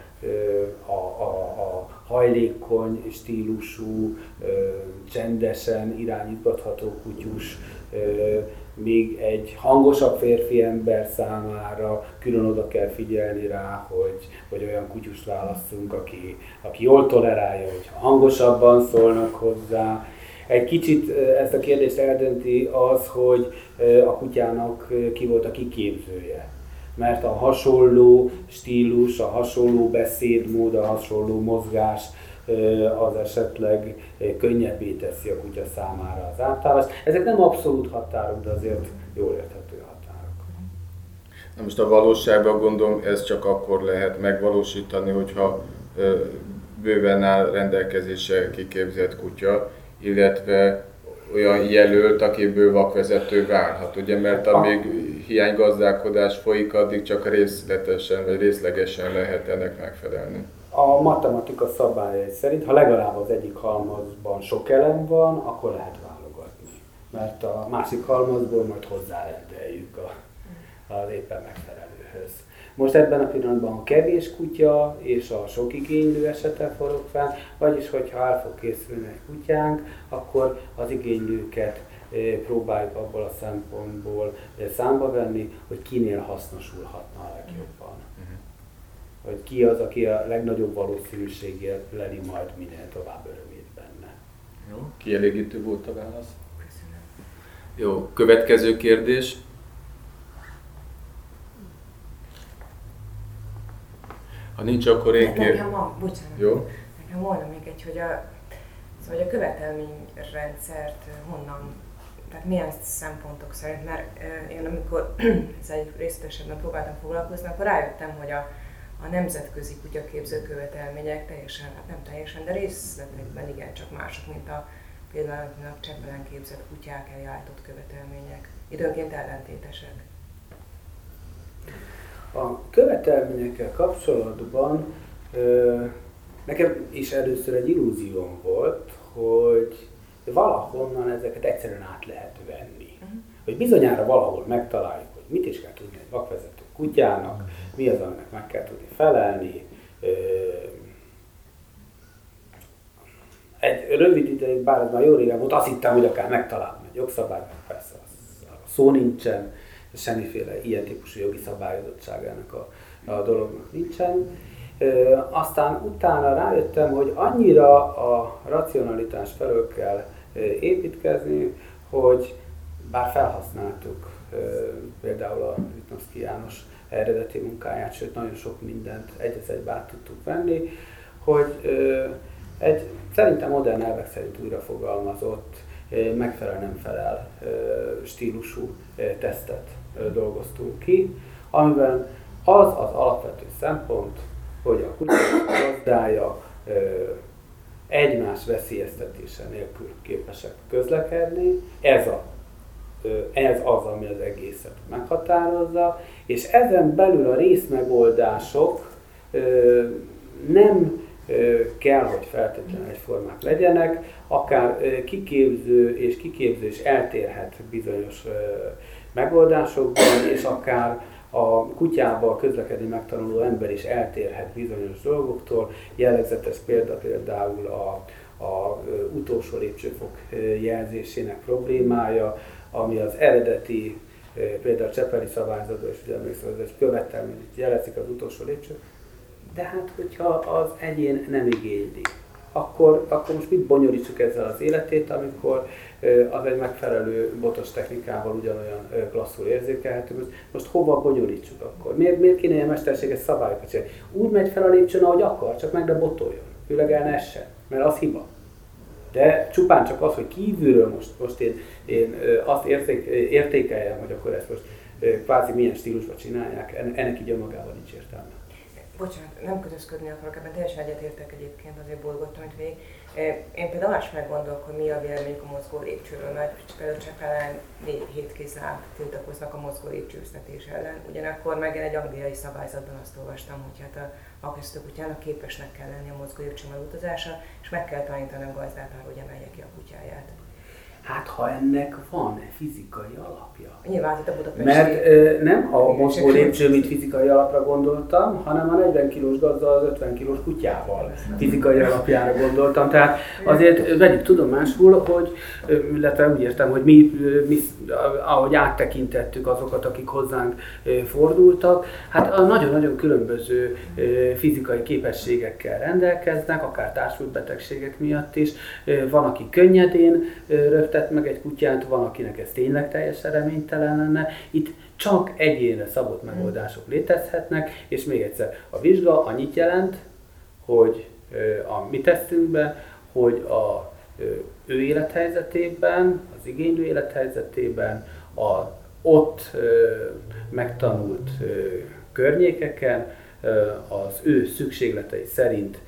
a hajlékony stílusú, csendesen irányítható kutyus, még egy hangosabb férfi ember számára külön oda kell figyelni rá, hogy olyan kutyust válasszunk, aki jól tolerálja, hogyha hangosabban szólnak hozzá. Egy kicsit ezt a kérdést eldönti az, hogy a kutyának ki volt a kiképzője. Mert a hasonló stílus, a hasonló beszédmód, a hasonló mozgás az esetleg könnyebbé teszi a kutya számára az átállást. Ezek nem abszolút határok, de azért jól érthető határok. Na most a valóságban gondolom, ez csak akkor lehet megvalósítani, hogyha bőven áll rendelkezésre kiképzett kutya, illetve olyan jelölt, akiből vakvezető válhat, ugye, mert amíg hiánygazdálkodás folyik, addig csak részletesen vagy részlegesen lehet ennek megfelelni. A matematika szabályai szerint, ha legalább az egyik halmazban sok elem van, akkor lehet válogatni. mert a másik halmazból majd hozzárendeljük az éppen megfelelőhöz. Most ebben a pillanatban a kevés kutya és a sok igénylő esete forog fel, vagyis hogyha el fog készülni egy kutyánk, akkor az igénylőket próbáljuk abból a szempontból számba venni, hogy kinél hasznosulhatna a legjobban. Hogy ki az, aki a legnagyobb valószínűséggel leli majd minél tovább örömét benne. Jó, kielégítő volt a válasz. Köszönöm. Jó, következő kérdés. Ha nincs, akkor én Nekem van, bocsánat. Jó. Nekem volna még egy, hogy a követelményrendszert honnan, tehát milyen szempontok szerint, mert én amikor ezzel részletesebben próbáltam foglalkozni, akkor rájöttem, hogy a nemzetközi kutyaképző követelmények teljesen, hát nem teljesen, de részletekben igencsak mások, mint például a Csepelen képzett kutyák elé állított követelmények. Időnként ellentétesek. A követelményekkel kapcsolatban nekem is először egy illúzióm volt, hogy valahonnan ezeket egyszerűen át lehet venni. Hogy bizonyára valahol megtaláljuk, hogy mit is kell tudni egy vakvezető kutyának, mi az, aminek meg kell tudni felelni. Egy rövid ideig, bár ez már jó régen volt, azt hittem, hogy akár megtalálom egy jogszabályban, persze szó nincsen, semmiféle ilyen típusú jogi szabályozottság ennek a dolognak nincsen. Aztán utána rájöttem, hogy annyira a racionalitás felől kell építkezni, hogy bár felhasználtuk például a Vitnovszky János eredeti munkáját, sőt nagyon sok mindent egy-egybe át tudtuk venni, hogy egy szerintem modern elvek szerint újrafogalmazott, megfelel-nem felel stílusú tesztet dolgoztunk ki, amiben az alapvető szempont, hogy a kutya gazdája egymás veszélyeztetése nélkül képesek közlekedni, ez az, ami az egészet meghatározza, és ezen belül a részmegoldások nem kell, hogy feltétlenül egyformák legyenek, akár kiképző és eltérhet bizonyos megoldásokban, és akár a kutyával közlekedni megtanuló ember is eltérhet bizonyos dolgoktól. Jellegzetes például a utolsó lépcsőfok jelzésének problémája, ami az eredeti, például a Csepeli szabályzatban is emlékszem, hogy követelményt jelezik az utolsó lépcső. De hát, hogyha az egyén nem igényli, akkor most mit bonyolítsuk ezzel az életét, amikor az egy megfelelő botos technikával ugyanolyan klasszul érzékelhető. Most hova bonyolítsuk akkor? Miért kéne ilyen mesterséges szabályokat csinálni? Úgy megy fel a lépcsőn, ahogy akar, csak meg ne botoljon. Főleg el ne essen, mert az hiba. De csupán csak az, hogy kívülről most én azt értékeljem, hogy akkor ezt most kvázi milyen stílusban csinálják, ennek így önmagában nincs értelme. Bocsánat, nem kötözködni akarok, ebben teljesen egyetértek egyébként, azért bolygottam itt végig. Én például más meggondolok, hogy mi a véleményük a mozgó lépcsőről, mert például Csepelen 7 kézláb tiltakoznak a mozgó lépcsőztetés ellen. Ugyanakkor meg én egy angliai szabályzatban azt olvastam, hogy hát a vakvezető kutyának képesnek kell lenni a mozgó lépcsővel utazásra, és meg kell tanítani a gazdát arra, hogy emelje ki a kutyáját. Hát ha ennek van fizikai alapja. Nyilván itt a budapesti... Mert nem a mozgó lépcső, mint fizikai alapra gondoltam, hanem a 40 kilós gazda az 50 kilós kutyával fizikai alapjára gondoltam. Tehát azért vegyük tudomásul, hogy, illetve úgy értem, hogy mi ahogy áttekintettük azokat, akik hozzánk fordultak, hát nagyon-nagyon különböző fizikai képességekkel rendelkeznek, akár társult betegségek miatt is. Van, aki könnyedén rögtön meg egy kutyát, van, akinek ez tényleg teljesen reménytelen lenne. Itt csak egyénre szabott megoldások létezhetnek, és még egyszer, a vizsga annyit jelent, hogy a mi tesztünkben, hogy a ő élethelyzetében, az igénylő élethelyzetében, az ott megtanult környékeken, az ő szükségletei szerint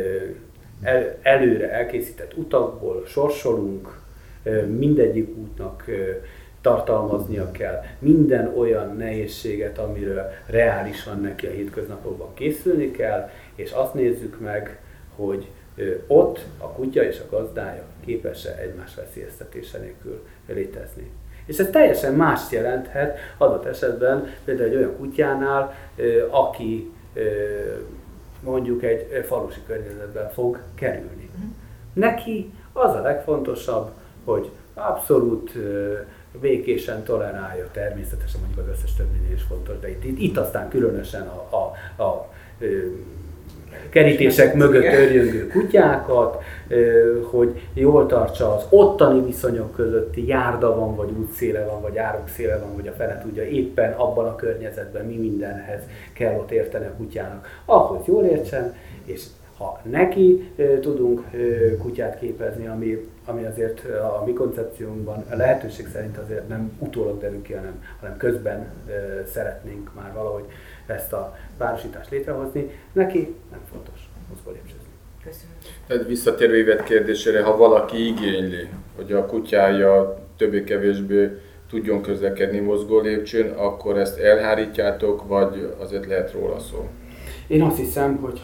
előre elkészített utakból sorsolunk, mindegyik útnak tartalmaznia kell minden olyan nehézséget, amiről reálisan neki a hétköznapokban készülni kell, és azt nézzük meg, hogy ott a kutya és a gazdája képes-e egymás veszélyeztetése nélkül létezni. És ez teljesen mást jelenthet adott esetben például egy olyan kutyánál, aki mondjuk egy falusi környezetben fog kerülni. Neki az a legfontosabb, hogy abszolút békésen tolerálja, természetesen mondjuk az összes többinél is fontos, de itt aztán különösen a kerítések mögött örjöngő kutyákat, hogy jól tartsa az ottani viszonyok közötti, járda van, vagy útszéle van, vagy árukszéle van, vagy a fene tudja éppen abban a környezetben mi mindenhez kell ott érteni a kutyának, ahhoz jól értsen, és ha neki tudunk kutyát képezni, ami azért a mi koncepciónkban a lehetőség szerint azért nem utólag derül ki, hanem közben szeretnénk már valahogy ezt a párosítást létrehozni, neki nem fontos mozgólépcsőzni. Köszönöm. Tehát visszatérve Ivett kérdésére, ha valaki igényli, hogy a kutyája többé-kevésbé tudjon közlekedni mozgólépcsőn, akkor ezt elhárítjátok, vagy azért lehet róla szó? Én azt hiszem, hogy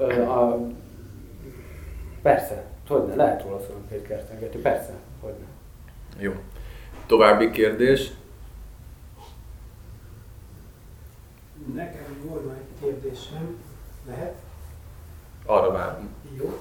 persze, hogyne, lehet róla szólni egy kertengető, persze, hogyne. Jó. További kérdés? Nekem volna egy kérdésem, lehet? Arra várom. Jó.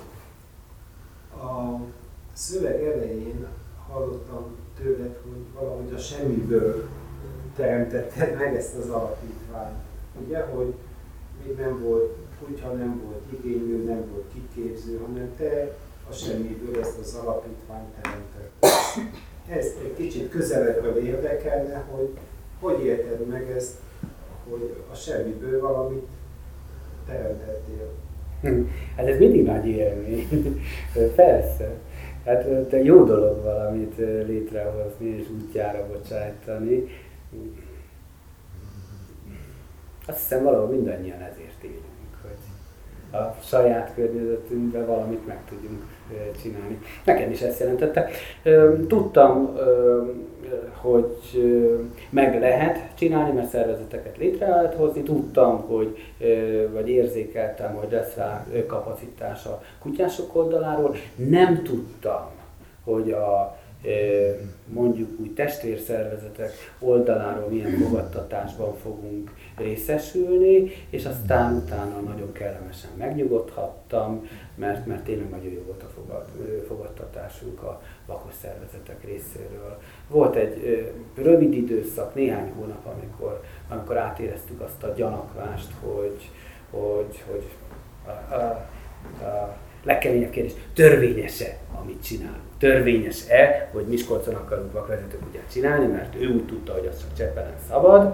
A szöveg elején hallottam tőled, hogy valahogy a semmiből teremtetted meg ezt az alapítványt. Ugye, hogy még nem volt kutya, nem volt igénylő, nem volt kiképző, hanem te a semmiből ezt az alapítványt teremtetted. Ez egy kicsit közelebbről érdekelne, hogy érted meg ezt, hogy a semmiből valamit teremtettél. Hát ez mindig nagy élmény. Persze. Hát de jó dolog valamit létrehozni és útjára bocsájtani. Azt hiszem valahol mindannyian ezért élünk, hogy a saját környezetünkben valamit meg tudjunk csinálni. Nekem is ezt jelentette. Tudtam, hogy meg lehet csinálni, mert szervezeteket létre lehet hozni. Tudtam, vagy érzékeltem, hogy lesz rá kapacitás a kutyások oldaláról. Nem tudtam, hogy a mondjuk úgy testvérszervezetek oldaláról milyen fogadtatásban fogunk részesülni, és aztán utána nagyon kellemesen megnyugodhattam, mert tényleg nagyon jó volt a fogadtatásunk a lakos szervezetek részéről. Volt egy rövid időszak, néhány hónap, amikor átéreztük azt a gyanakvást, hogy a legkeményebb kérdés, törvényes-e, amit csinálunk? Törvényes-e, hogy Miskolcon akarunk vakvezetőkutyát csinálni, mert ő úgy tudta, hogy az csak Csepelen szabad.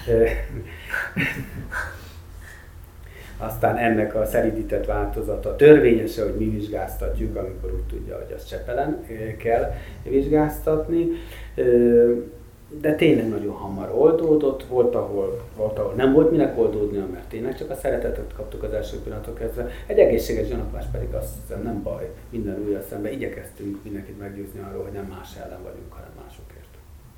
Aztán ennek a szeridített változata törvényes-e, hogy mi vizsgáztatjuk, amikor úgy tudja, hogy az Csepelen kell vizsgáztatni. De tényleg nagyon hamar oldódott, volt, ahol nem volt minek oldódnia, mert tényleg csak a szeretetet kaptuk az első pillanatok kezdve. Egy egészséges gyanakvás pedig azt hiszem nem baj, minden újra szemben igyekeztünk mindenkit meggyőzni arról, hogy nem más ellen vagyunk, hanem másokért.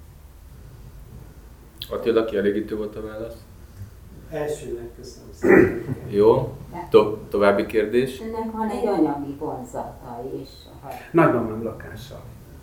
Attila, kielégítő volt a válasz? Elsőnek köszönöm szépen. Jó. További kérdés? Ennek van egy anyagi vonzata is. Nagymamám lakása.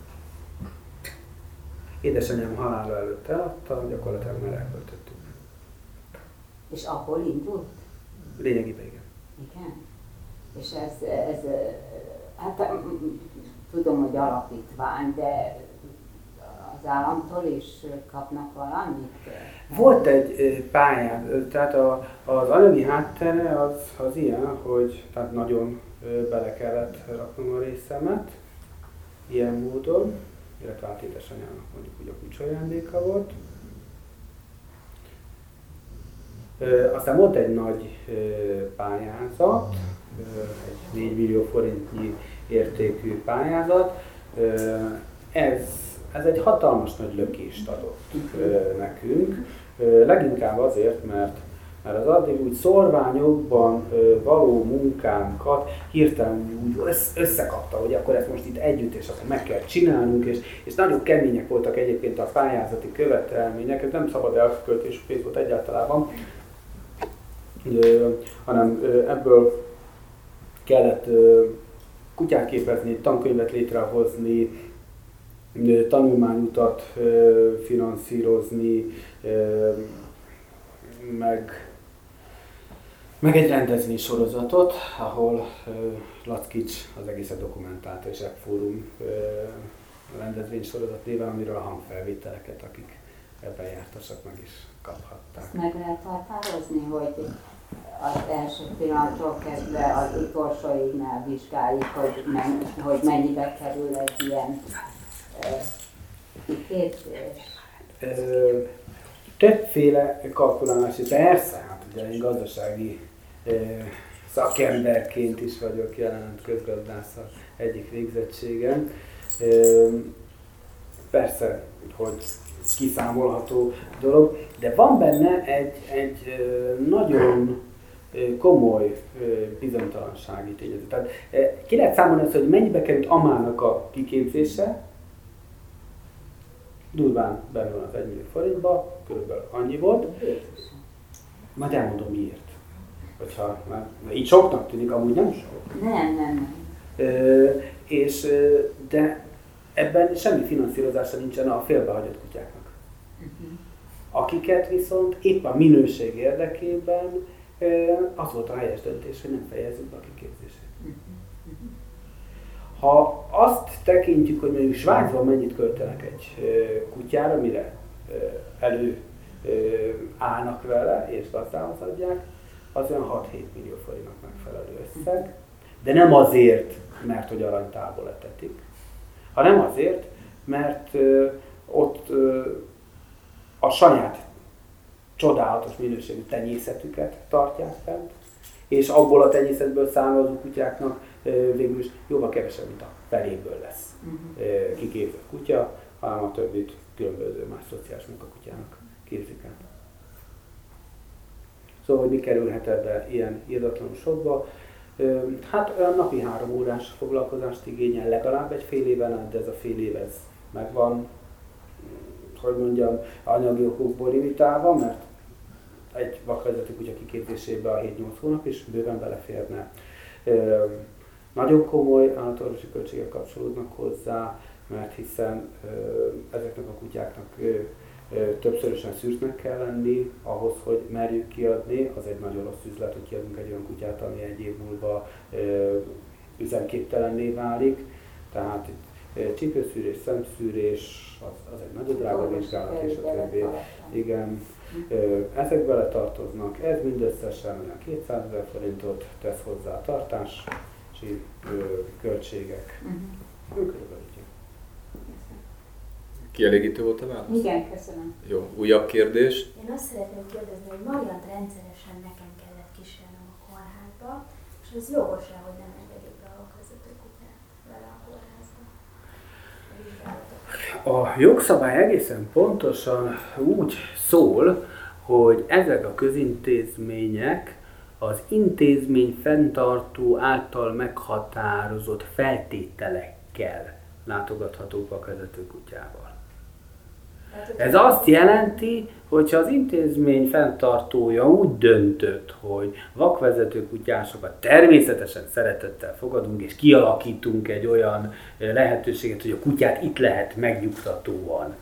Édesanyám halála előtt eladta, gyakorlatilag már elköltöttük. És abból indult? Lényegében igen. Igen. És ez hát tudom, hogy alapítvány, de az államtól is kapnak valamit? Volt egy pályán, tehát az anyagi háttere az ilyen, hogy tehát nagyon bele kellett raknom a részemet, ilyen módon, illetve hát édesanyámnak mondjuk úgy a kucsajándéka volt. Aztán volt egy nagy pályázat, egy 4 millió forintnyi értékű pályázat. Ez egy hatalmas nagy lökést adott nekünk, leginkább azért, mert az addig úgy szorványokban való munkánkat hirtelen úgy összekapta, hogy akkor ezt most itt együtt, és akkor meg kell csinálnunk, és nagyon kemények voltak egyébként a pályázati követelmények, ez nem szabad elköltésű pénz volt egyáltalában, hanem ebből kellett kutyát képezni, tankönyvet létrehozni, tanulmányutat finanszírozni, meg egy rendezvény sorozatot, ahol Lackics az egészet dokumentálta, és Fórum rendezvény sorozat néven, amiről a hangfelvételeket, akik ebben jártasak, meg is kaphatták. Ezt meg lehet határozni, hogy az első pillanattól kezdve az utolsóignál vizsgáljuk, hogy mennyibe kerül egy ilyen kiképzés? Többféle kalkulálási, persze, hát ugye én gazdasági szakemberként is vagyok jelen, közgazdászat egyik végzettségem. Persze, hogy kiszámolható dolog, de van benne egy nagyon komoly bizonytalansági tényező. Tehát ki lehet számolni azt, hogy mennyibe került Amának a kiképzése, durván benne van az 1 millió forintba, körülbelül annyi volt. Majd elmondom miért. Hogyha már így soknak tűnik, amúgy nem sok. Nem. De ebben semmi finanszírozása nincsen a félbehagyott kutyáknak. Akiket viszont épp a minőség érdekében az volt a helyes döntés, hogy nem fejezzük be a kiképzését. Ha azt tekintjük, hogy mondjuk Svájcban mennyit költenek egy kutyára, mire állnak vele és gazdához adják, az olyan 6-7 millió forintnak megfelelő összeg, de nem azért, mert hogy aranytálból etetik, hanem azért, mert ott a saját csodálatos minőségű tenyészetüket tartják fent, és abból a tenyészetből származó kutyáknak végül is jóval kevesebb, mint a feléből lesz kiképzett kutya, hanem a többit különböző más szociális munkakutyának képzik el. Szóval, hogy mi kerülhet ebbe ilyen irdatlanul sokba? Hát olyan napi 3 órás foglalkozást igényel legalább egy fél éven át, de ez a fél év ez megvan, hogy mondjam, anyagi okokból limitálva, mert egy vakvezető kutya kiképzésébe a 7-8 hónap is bőven beleférne. Nagyon komoly állatorvosi költségek kapcsolódnak hozzá, mert hiszen ezeknek a kutyáknak többszörösen szűrtnek kell lenni ahhoz, hogy merjük kiadni. Az egy nagyon rossz üzlet, hogy kiadunk egy olyan kutyát, ami egy év múlva üzemképtelenné válik. Tehát itt csípőszűrés, szemszűrés, az egy nagyon drága vizsgálat és a többi. Igen. Ezek bele tartoznak, ez mindösszesen olyan 200 000 forintot tesz hozzá a tartási költségek. Körülbelül. Kielégítő volt a válasz? Igen, köszönöm. Jó, újabb kérdés. Én azt szeretném kérdezni, hogy Mariant rendszeresen nekem kellett kísérnem a kórházba, és az jogos-e, hogy nem engedik be a vakvezető kutyát vele a kórházba? A jogszabály egészen pontosan úgy szól, hogy ezek a közintézmények az intézmény fenntartó által meghatározott feltételekkel látogathatók vakvezető kutyával. Ez azt jelenti, hogyha az intézmény fenntartója úgy döntött, hogy vakvezető kutyásokat természetesen szeretettel fogadunk, és kialakítunk egy olyan lehetőséget, hogy a kutyát itt lehet megnyugtatóan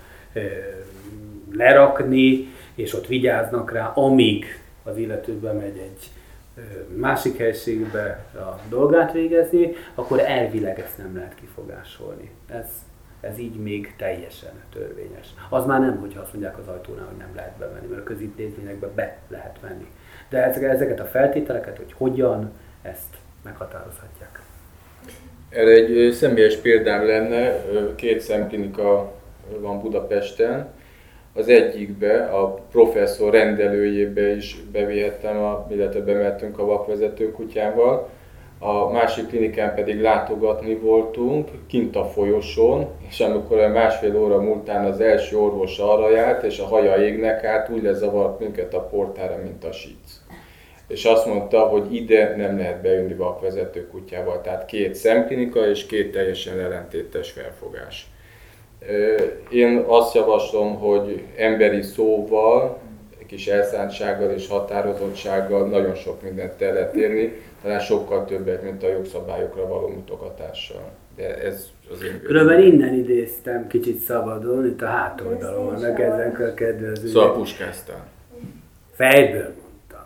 lerakni, és ott vigyáznak rá, amíg az illető bemegy egy másik helységbe a dolgát végezni, akkor elvileg ezt nem lehet kifogásolni. Ez így még teljesen törvényes. Az már nem, hogyha azt mondják az ajtónál, hogy nem lehet bemenni, mert a közintézményekbe be lehet menni. De ezeket a feltételeket, hogy hogyan, ezt meghatározhatják. Erre egy személyes példám lenne, 2 szemklinika van Budapesten. Az egyikbe, a professzor rendelőjébe is bevihettem, illetve bemehettünk a vakvezető kutyával. A másik klinikán pedig látogatni voltunk, kint a folyosón, és amikor a 1,5 óra múltán az első orvos arra járt, és a haja égnek át, úgy lezavart minket a portára, mint a sic. És azt mondta, hogy ide nem lehet bejönni vakvezető kutyával, tehát 2 szemklinika és 2 teljesen ellentétes felfogás. Én azt javaslom, hogy emberi szóval, kis elszántsággal és határozottsággal nagyon sok mindent el lehet érni. talán sokkal többet, mint a jogszabályokra való mutogatással. De ez az én Különben innen idéztem kicsit szabadon, itt a hátoldalon vannak ezek a kedvező. Szóval puskáztál. Fejből mondtam.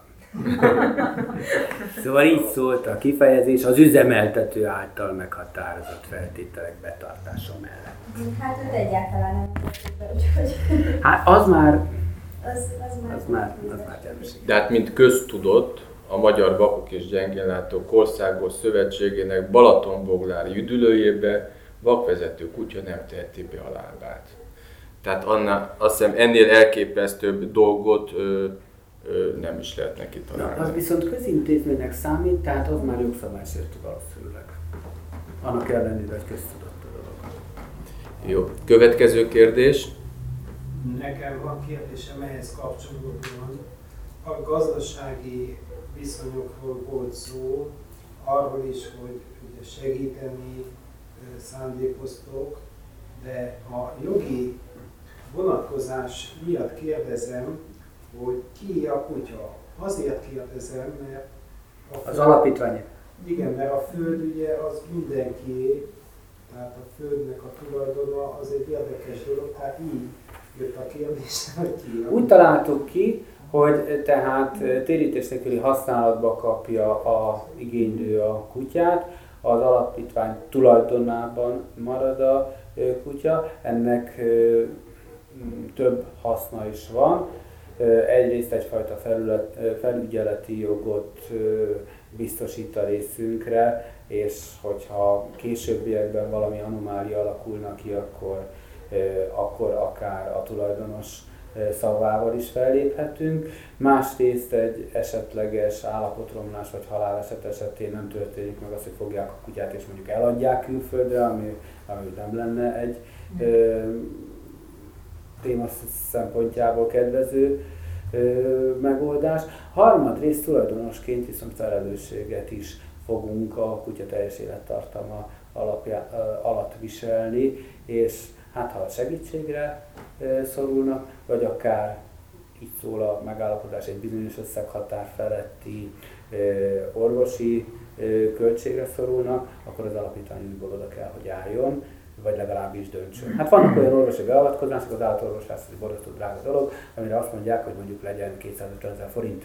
Szóval így szólt a kifejezés az üzemeltető által meghatározott feltételek betartása mellett. Hát őt egyáltalán nem mutatjuk be, úgyhogy... Hát az már Az már gyengesség. De hát mint köztudott, a Magyar Vakok és Gyengénlátók Országos Szövetségének Balatonboglári üdülőjébe vakvezető kutya nem teheti be a lábát. Tehát azt hiszem ennél elképesztőbb dolgot nem is lehet neki találni. Az viszont közintézménynek számít, tehát az már jogszabálysértő valószínűleg. Annak ellenére, hogy köztudott a dolog. Jó, következő kérdés. Nekem van kérdésem ehhez kapcsolódóan. A gazdasági viszonyokról volt szó, arról is, hogy ugye segíteni szándékoztok, de a jogi vonatkozás miatt kérdezem, hogy ki a kutya. Azért kérdezem, mert Az alapítvány. Igen, mert a föld ugye az mindenkié, tehát a földnek a tulajdona az egy érdekes dolog, tehát így jött a kérdés, hogy ki. Úgy találtuk ki, hogy tehát térítés nélküli használatba kapja a igénylő a kutyát, az alapítvány tulajdonában marad a kutya, ennek több haszna is van. Egyrészt egyfajta felügyeleti jogot biztosít a részünkre, és hogyha későbbiekben valami anomália alakulna ki, akkor akár a tulajdonos szavával is felléphetünk. Másrészt egy esetleges állapotromlás vagy haláleset esetén nem történik meg az, hogy fogják a kutyát és mondjuk eladják külföldre, ami nem lenne egy téma szempontjából kedvező megoldás. Harmadrészt tulajdonosként viszont felelősséget is fogunk a kutya teljes élettartama alatt viselni, és hát ha segítségre szorulnak, vagy akár így szól a megállapodás egy bizonyos összeghatár feletti orvosi költségre szorulnak, akkor az alapítvány újból oda kell, hogy álljon, vagy legalábbis döntsön. Hát vannak olyan orvosi beavatkozások, az állatorvoslás egy borzasztó drága dolog, amire azt mondják, hogy mondjuk legyen 250 000 forint.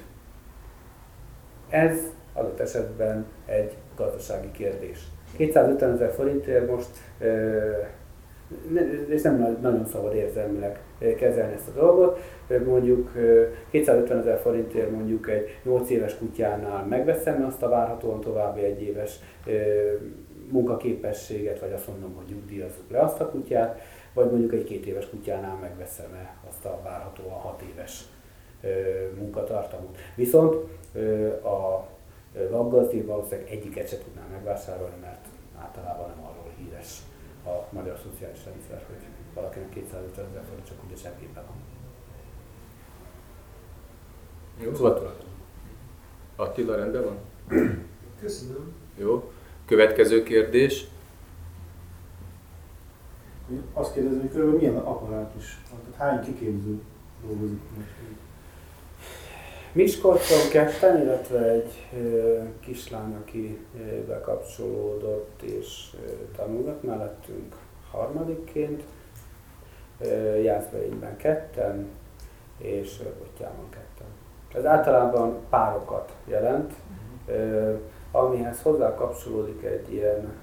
Ez adott esetben egy gazdasági kérdés. 250 000 forintért most, és nem nagyon szabad érzelmileg kezelni ezt a dolgot, mondjuk 250 000 forintért mondjuk egy 8 éves kutyánál megveszem azt a várhatóan további 1 éves munkaképességet, vagy azt mondom, hogy nyugdíjazzuk le azt a kutyát, vagy mondjuk egy 2 éves kutyánál megveszem azt a várhatóan 6 éves munkatartamot. Viszont a vakgazdi valószínűleg egyiket se tudná megvásárolni, mert általában nem arról híres a magyar szociális rendszer, hogy valakinek 250 000 forint csak ugye zsebében van. Jó, szóval Attila, rendben van? Köszönöm. Jó. Következő kérdés. Azt kérdezem, hogy körülbelül milyen apparátus, tehát hány kiképző dolgozik most? Miskolcon ketten, illetve egy kislány, aki bekapcsolódott és tanulgat mellettünk harmadikként, Jászberényben ketten, és Bottyában ketten. Ez általában párokat jelent, amihez hozzá kapcsolódik egy ilyen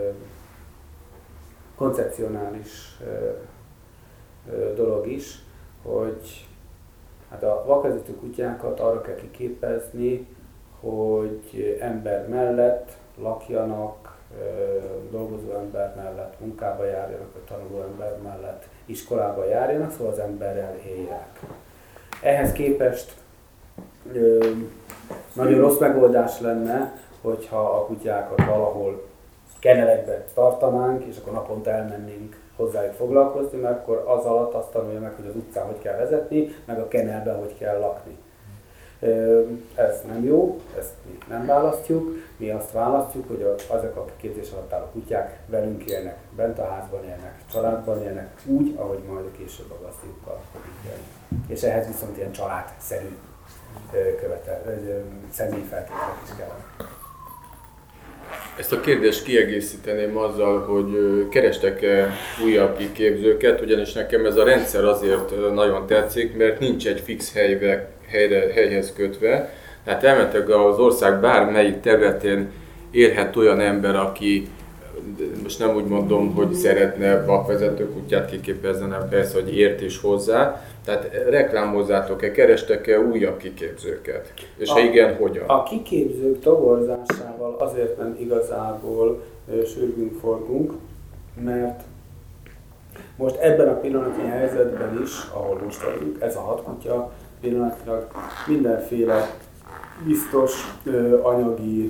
koncepcionális dolog is, hogy hát a vakvezető kutyákat arra kell kiképezni, hogy ember mellett lakjanak, dolgozó ember mellett munkába járjanak, vagy tanuló ember mellett iskolába járjanak, szóval az emberrel éljenek. Ehhez képest nagyon rossz megoldás lenne, hogyha a kutyákat valahol kennelekbe tartanánk, és akkor naponta elmennénk hozzájuk foglalkozni, mert akkor az alatt azt tanulja meg, hogy az utcán hogy kell vezetni, meg a kennelben hogy kell lakni. Ez nem jó, ezt mi nem választjuk, mi azt választjuk, hogy azok a képzés alatt álló kutyák velünk élnek, bent a házban élnek, családban élnek, úgy, ahogy majd a később a gazdiukkal élnek. És ehhez viszont ilyen családszerű személyi feltételek is kell. Ezt a kérdést kiegészíteném azzal, hogy kerestek-e újabb kiképzőket, ugyanis nekem ez a rendszer azért nagyon tetszik, mert nincs egy fix helyhez kötve. Tehát elmentek az ország bármelyik területén élhet olyan ember, aki, most nem úgy mondom, hogy szeretne vakvezető kutyát kiképezni, hanem persze, hogy ért is hozzá. Tehát reklámozzátok-e, kerestek-e újabb kiképzőket? És ha igen, hogyan? A kiképzők toborzásával azért nem igazából sürgünk, forgunk, mert most ebben a pillanatnyi helyzetben is, ahol most vagyunk, ez a 6 kutya pillanatilag mindenféle biztos anyagi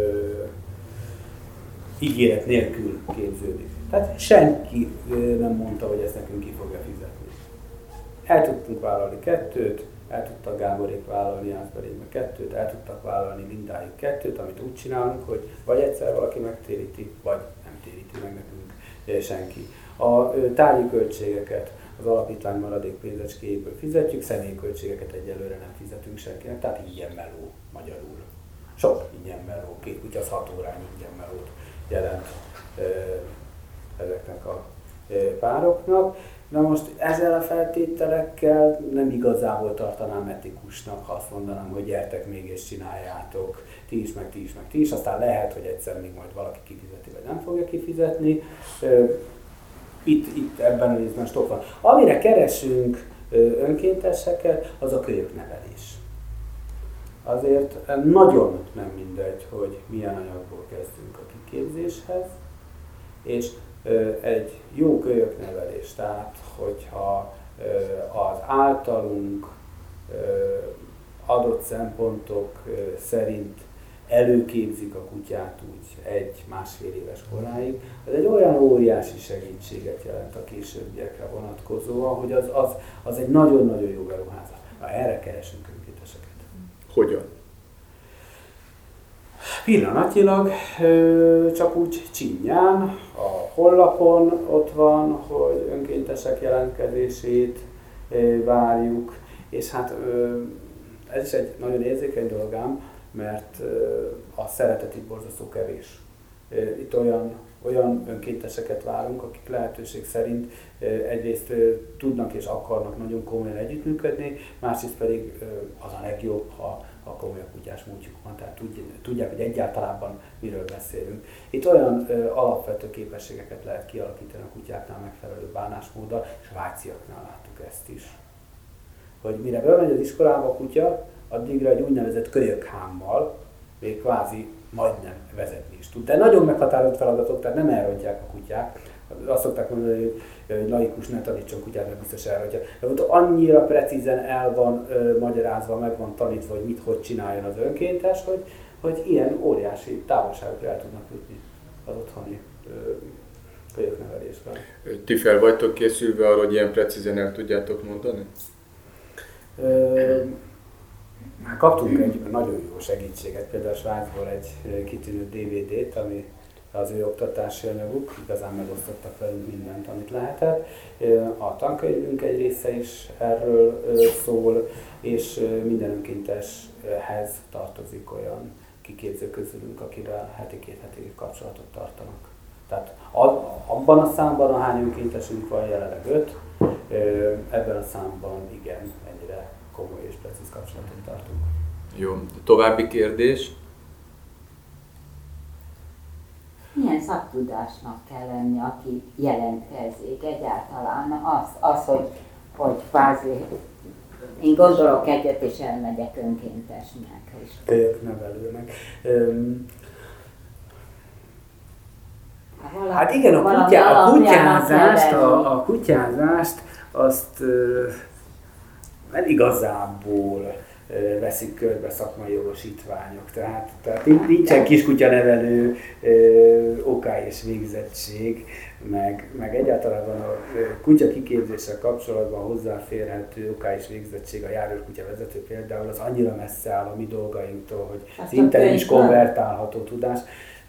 ígéret nélkül képződik. Tehát senki nem mondta, hogy ezt nekünk ki fogja fizetni. El tudtunk vállalni 2-t, el tudtak Gáborék vállalni Jászberénybe 2-t, el tudtak vállalni mindáig 2-t, amit úgy csinálunk, hogy vagy egyszer valaki megtéríti, vagy nem téríti meg nekünk senki. A tárgyi költségeket az alapítvány maradék pénzecskéjéből fizetjük, személyköltségeket egyelőre nem fizetünk senkinek, tehát ingyen meló magyarul. Sok ingyen meló, 2 kutya az 6 órányi ingyen melót jelent ezeknek a pároknak. Na most ezzel a feltételekkel nem igazából tartanám etikusnak, ha azt mondanám, hogy gyertek még és csináljátok, ti is, meg ti is, meg ti is, aztán lehet, hogy egyszer még majd valaki kifizeti, vagy nem fogja kifizetni. Itt ebben a részben stop van. Amire keresünk önkénteseket, az a kölyöknevelés. Azért nagyon nem mindegy, hogy milyen anyagból kezdünk a kiképzéshez, és egy jó kölyöknevelés, tehát hogyha az általunk adott szempontok szerint előképzik a kutyát úgy 1-1,5 éves koráig, az egy olyan óriási segítséget jelent a későbbiekre vonatkozóan, hogy az egy nagyon-nagyon jó beruházás. Erre keresünk önkénteseket. Hogyan? Pillanatilag csak úgy csinyán, a honlapon ott van, hogy önkéntesek jelentkezését várjuk, és hát ez is egy nagyon érzékeny dolgám, mert a szeretet itt borzasztó kevés. Itt olyan önkénteseket várunk, akik lehetőség szerint egyrészt tudnak és akarnak nagyon komolyan együttműködni, másrészt pedig az a legjobb, ha a komolyabb kutyás múltjuk van, tehát tudják, hogy egyáltalán miről beszélünk. Itt olyan alapvető képességeket lehet kialakítani a kutyáknál megfelelő bánásmóddal, és a vágyciaknál láttuk ezt is. Hogy mire bemegy az iskolába a kutya, addigra egy úgynevezett kölyökhámmal még kvázi majdnem vezetni is tud. De nagyon meghatározott feladatok, tehát nem elrontják a kutyák. Azt szokták mondani, hogy laikus ne tanítson kutyát, mert biztos elrontja. De ott annyira precízen el van magyarázva, meg van tanítva, hogy mit, hogy csináljon az önkéntes, hogy ilyen óriási távolságokra el tudnak jutni az otthoni kölyöknevelésben. Ti fel vagytok készülve arra, hogy ilyen precízen el tudjátok mondani? Már kaptunk egy nagyon jó segítséget, például a Svájcból egy kitűnő DVD-t, ami az ő oktatási anyaguk, igazán megosztottak velünk mindent, amit lehetett. A tankönyvünk egy része is erről szól, és minden önkénteshez tartozik olyan kiképző közülünk, akivel heti 2 hetig kapcsolatot tartanak. Tehát abban a számban, ahány önkéntesünk van, jelenleg 5, ebben a számban igen, ennyire komoly és precíz kapcsolatot tartunk. Jó, további kérdés? Milyen szaktudásnak kell lenni, aki jelentkezik egyáltalán? Az hogy kvázi, én gondolok egyet és elmegyek önkéntesnek. Kölyöknevelőnek. Hát igen, a kutyázást azt nem igazából veszik körbe szakmai jogosítványok. Tehát nincsen kiskutyanevelő OK és végzettség, meg egyáltalán a kutya kiképzéssel kapcsolatban hozzáférhető OK és végzettség, a járőr kutya vezető például, az annyira messze áll a mi dolgainktól, hogy szinte is konvertálható tudás.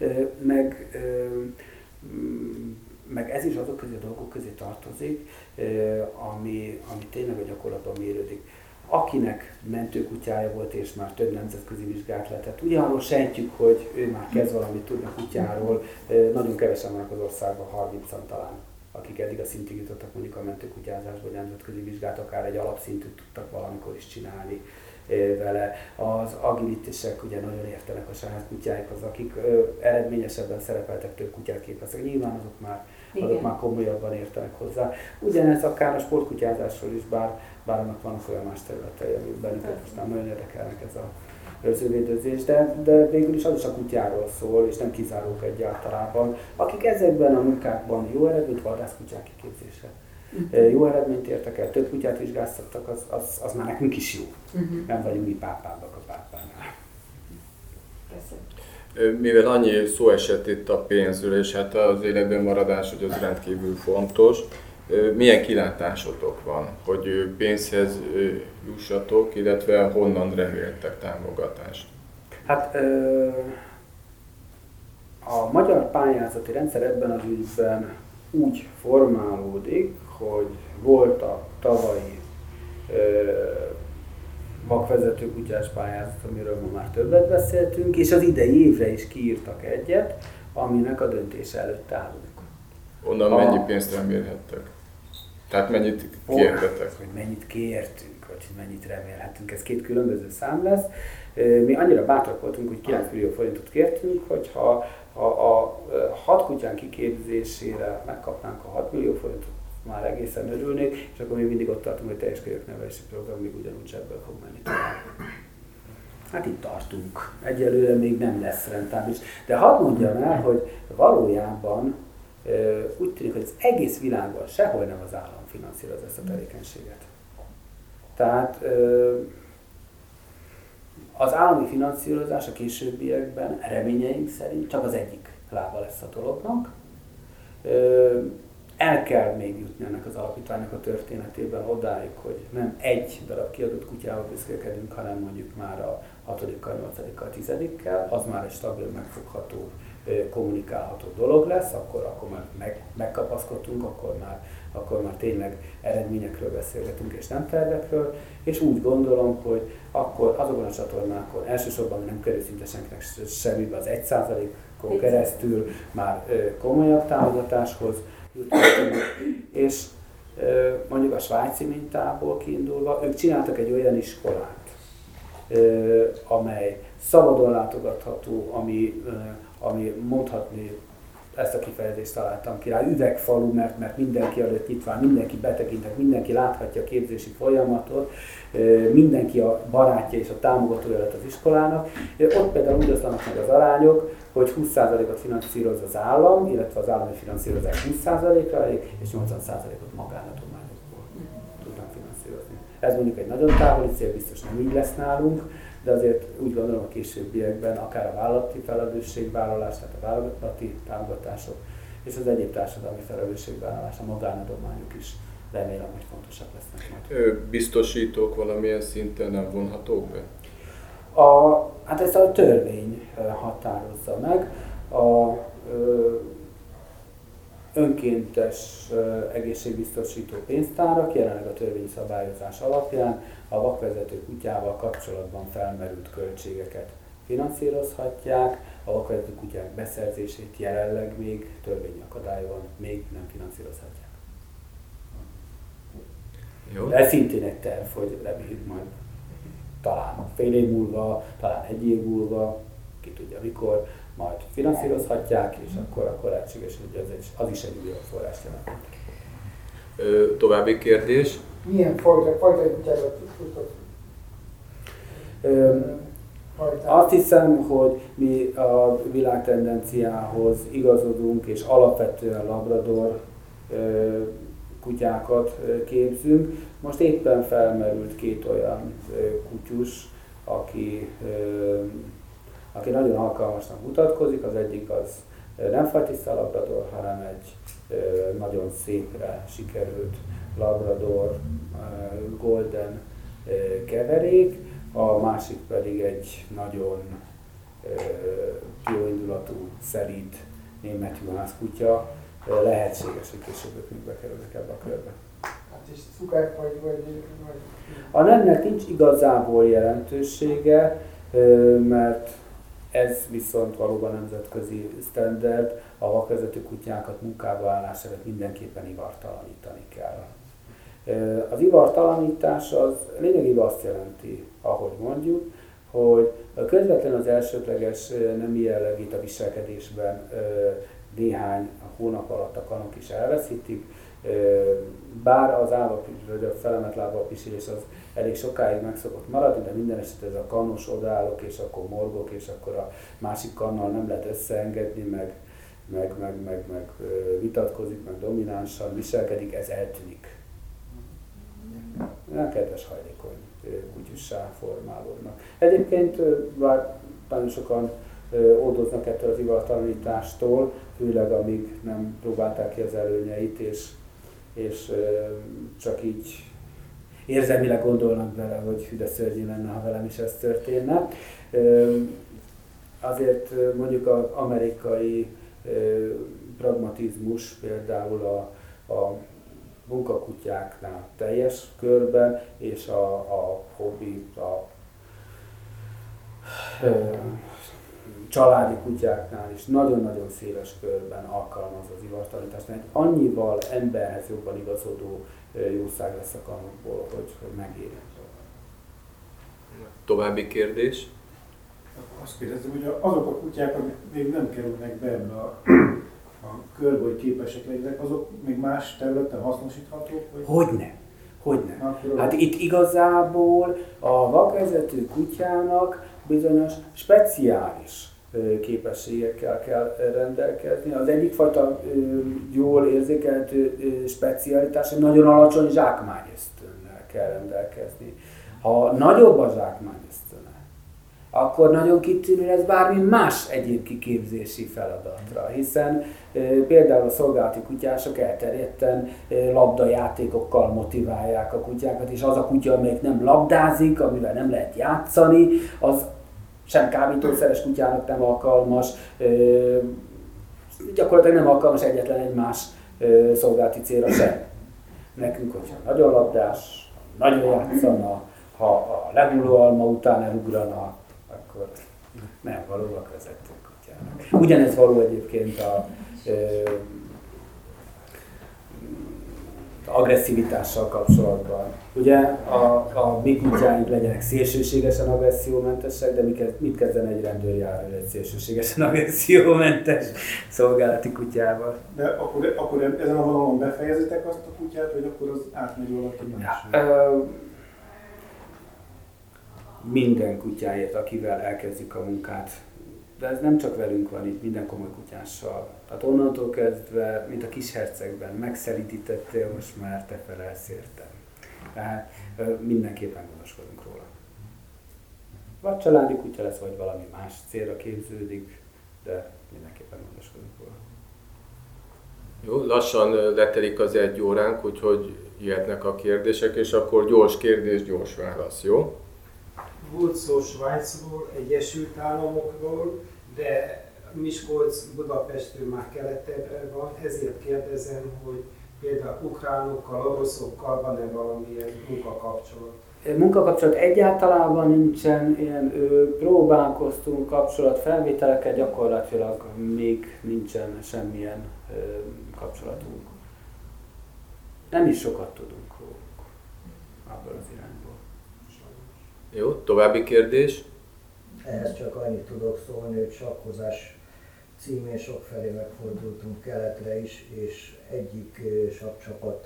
Meg ez is azok közé a dolgok közé tartozik, ami tényleg a gyakorlatban mérődik. akinek mentőkutyája volt és már több nemzetközi vizsgát letett. Ugyanarról sejtjük, hogy ő már kezd valamit tudni a kutyáról, nagyon kevesen vannak az országban, 30-an talán, akik eddig a szintig jutottak mondjuk a mentőkutyázásban, nemzetközi vizsgát, akár egy alapszintűt tudtak valamikor is csinálni vele. Az agilitisek ugye nagyon értenek a saját kutyáikhoz, akik eredményesebben szerepeltek, több kutyát képeztek. Nyilván azok már komolyabban értenek hozzá. Ugyanez akár a sportkutyázásról is, bár annak vannak olyan más területei, amik bennünket most nem nagyon érdekelnek ez a őrzővédőzés, de végül is az is a kutyáról szól, és nem kizárók egyáltalában, akik ezekben a munkákban jó eredményt, vadászkutyák kiképzése. Jó eredményt értek el, több kutyát vizsgáztattak, az már nekünk is jó. Nem vagyunk mi pápábbak a pápánál. Mivel annyi szó esett itt a pénzről, és hát az életben maradás, hogy az rendkívül fontos, milyen kilátásotok van, hogy pénzhez jussatok, illetve honnan reméltek támogatást? Hát a magyar pályázati rendszer ebben az ügyben úgy formálódik, hogy volt a tavalyi vakvezető kutyás pályázat, amiről ma már többet beszéltünk, és az idei évre is kiírtak egyet, aminek a döntése előtt állunk. Onnan mennyi pénzt remélhettek? Tehát mennyit kértetek? Hogy mennyit kértünk, vagy mennyit remélhetünk, ez két különböző szám lesz. Mi annyira bátrak voltunk, hogy 9 millió forintot kértünk, hogyha a 6 kutyán kiképzésére megkapnánk a 6 millió forintot, már egészen örülnék, és akkor még mindig ott tartunk, hogy teljes kölyöknevelési program még ugyanúgy ebből fog menni tovább. Hát itt tartunk. Egyelőre még nem lesz rentábilis. De hadd mondjam el, hogy valójában úgy tűnik, hogy az egész világban sehol nem az állam finanszírozza ezt a tevékenységet. Tehát az állami finanszírozás a későbbiekben reményeink szerint csak az egyik lába lesz a dolognak. El kell még jutni ennek az alapítványnak a történetében odáig, hogy nem egy darab kiadott kutyával büszkélkedünk, hanem mondjuk már a 6-kal, 8-kal, 10-kkel, az már egy stabil, megfogható, kommunikálható dolog lesz, akkor már megkapaszkodtunk, akkor már tényleg eredményekről beszélgetünk és nem tervekről, és úgy gondolom, hogy akkor azokon a csatornákon elsősorban nem kerül szinte senkinek semmibe az 1%-on keresztül már komolyabb támogatáshoz jutottunk, és mondjuk a svájci mintából kiindulva, ők csináltak egy olyan iskolát, amely szabadon látogatható, ami mondhatni, ezt a kifejezést találtam ki rá, üvegfalu, mert mindenki előtt nyitva, mindenki betekinthet, mindenki láthatja a képzési folyamatot, mindenki a barátja és a támogatója lett az iskolának. Ott például úgy oszlanak meg az arányok, hogy 20%-ot finanszíroz az állam, illetve az állami finanszírozás 20%-ra elég, és 80%-ot magánadományokból tudnak finanszírozni. Ez mondjuk egy nagyon távoli cél, biztos nem így lesz nálunk, de azért úgy gondolom a későbbiekben akár a vállalati felelősségvállalás, tehát a vállalati támogatások és az egyéb társadalmi felelősségvállalás, a magánadományok is remélem, hogy fontosak lesznek majd. Biztosítók valamilyen szinten nem vonhatók be? Hát ezt a törvény határozza meg. Önkéntes egészségbiztosító pénztárak jelenleg a törvényi szabályozás alapján a vakvezető kutyával kapcsolatban felmerült költségeket finanszírozhatják, a vakvezető kutyák beszerzését jelenleg még törvényi akadály van, még nem finanszírozhatják. Jó. Ez szintén egy terv, hogy reméljük majd talán fél év múlva, talán egy év múlva, ki tudja mikor, majd finanszírozhatják, és akkor lehetséges, hogy az is egy újabb forrást jelent. További kérdés? Milyen fajta kutyákat tudtok? Azt hiszem, hogy mi a világ tendenciához igazodunk, és alapvetően labrador kutyákat képzünk. Most éppen felmerült 2 olyan kutyus, aki nagyon alkalmasnak mutatkozik. Az egyik az nem fajtiszta labrador, hanem egy nagyon szépre sikerült labrador golden keverék, a másik pedig egy nagyon jóindulatú, szelíd német juhász kutya. Lehetséges, hogy később ők még bekerülnek ebbe a körbe. És szukák vagy... A nemnek nincs igazából jelentősége, mert ez viszont valóban nemzetközi standard, a vakvezető kutyákat munkába állás előtt mindenképpen ivartalanítani kell. Az ivartalanítás az lényegében azt jelenti, ahogy mondjuk, hogy közvetlenül az elsődleges nemi jellegét a viselkedésben néhány hónap alatt a kanok is elveszítik, bár az vagy a felemett lábbal pisilés az elég sokáig meg szokott maradni, de minden esetben ez a kanos odaállok, és akkor morgok, és akkor a másik kannal nem lehet összeengedni, meg vitatkozik, meg dominánsan viselkedik, ez eltűnik. Olyan kedves hajlékony kutyussá formálódnak. Egyébként bár nagyon sokan ódoznak ettől az ivartalanítástól, főleg amíg nem próbálták ki az előnyeit, és csak így érzelmileg gondolnak bele, hogy hű de szörnyű lenne, ha velem is ez történne. Azért mondjuk az amerikai pragmatizmus például a munkakutyáknál teljes körben, és a hobbi, a családi kutyáknál is nagyon-nagyon széles körben alkalmaz az ivartalanítást, mert annyival emberhez jobban igazodó jószág lesz a kanokból, hogy megéri. További kérdés? Azt kérdezem, hogy azok a kutyák, amik még nem kerülnek be ebbe a körbe, hogy képesek legyenek, azok még más területen hasznosíthatók? Hogyne. Hát itt igazából a vakvezető kutyának bizonyos speciális képességekkel kell rendelkezni. Az egyik fajta jól érzékelhető specialitás, hogy nagyon alacsony zsákmányösztönnel kell rendelkezni. Ha nagyobb a zsákmányösztöne, akkor nagyon kitűnő lesz bármi más egyéb kiképzési feladatra, hiszen például a szolgálati kutyások elterjedten labdajátékokkal motiválják a kutyákat, és az a kutya, amelyik nem labdázik, amivel nem lehet játszani, az sem kábítószeres kutyának nem alkalmas, gyakorlatilag nem alkalmas egyetlen egy más szolgálati célra sem. Nekünk, hogyha nagyon labdás, nagyon játszana, ha a lehulló alma után elugrana, akkor nem való a vezető kutyának. Ugyanez való egyébként agresszivitással kapcsolatban. Ugye a mi kutyáink legyenek szélsőségesen agressziómentesek, de mit kezden egy rendőrjárőr egy szélsőségesen agressziómentes szolgálati kutyával? De akkor ezen a vonalon befejezitek azt a kutyát, vagy akkor az átmegy valaki más? Minden kutyáért, akivel elkezdjük a munkát, de ez nem csak velünk van itt, minden komoly kutyással. Tehát onnantól kezdve, mint a Kishercegben, megszerítettél, most már te felelsz értem. Tehát mindenképpen gondoskodunk róla. Vagy családi kutya lesz, vagy valami más célra képződik, de mindenképpen gondoskodunk róla. Jó, lassan letelik az 1 óránk, úgyhogy jöhetnek a kérdések, és akkor gyors kérdés, gyors válasz, jó? Volt szó Svájcról, Egyesült Államokról, de Miskolc Budapestről már keletebbre van, ezért kérdezem, hogy például ukránokkal, oroszokkal van-e valamilyen munkakapcsolat? Munkakapcsolat egyáltalában nincsen, próbálkoztunk kapcsolatfelvételeket, gyakorlatilag még nincsen semmilyen kapcsolatunk. Nem is sokat tudunk róluk abban az irányból. Jó, további kérdés? Ehhez csak annyit tudok szólni, hogy sakkozás címén sokfelé megfordultunk keletre is, és egyik sakkcsapat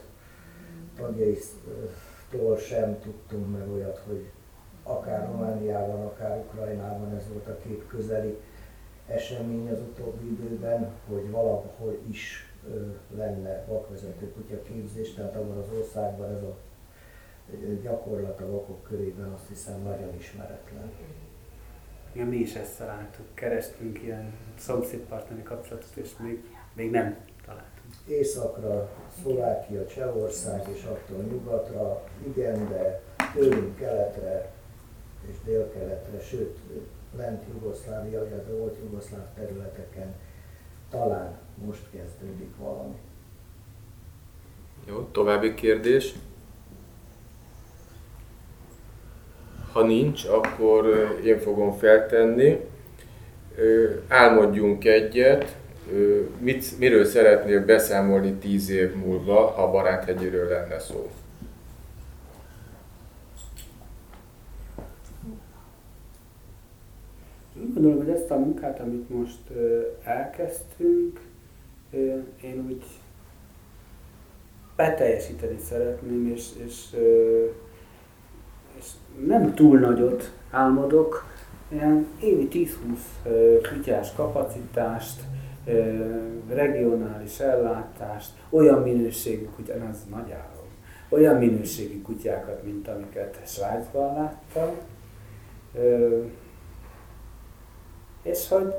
tagjaitól sem tudtunk meg olyat, hogy akár Romániában, akár Ukrajnában, ez volt a két közeli esemény az utóbbi időben, hogy valahol is lenne vakvezető kutyaképzés, tehát abban az országban ez a gyakorlat a vakok körében azt hiszem nagyon ismeretlen. Igen, mi is ezt találtuk, kerestünk ilyen szomszédpartneri kapcsolatot, és még nem találtunk. Északra, Szlovákia, Csehország, és attól nyugatra, igen, de tőlünk keletre és délkeletre, sőt, lent Jugoszlávia, illetve volt jugoszláv területeken talán most kezdődik valami. Jó, további kérdés. Ha nincs, akkor én fogom feltenni. Álmodjunk egyet. Miről szeretnél beszámolni 10 év múlva, ha Baráthegyiről lenne szó? Úgy gondolom, hogy ezt a munkát, amit most elkezdtünk, én úgy beteljesíteni szeretném, és nem túl nagyot álmodok, ilyen évi 10-20 kutyás kapacitást, regionális ellátást, olyan minőségű kutyát, az nagy álom, olyan minőségű kutyákat, mint amiket Svájcban láttam, és hogy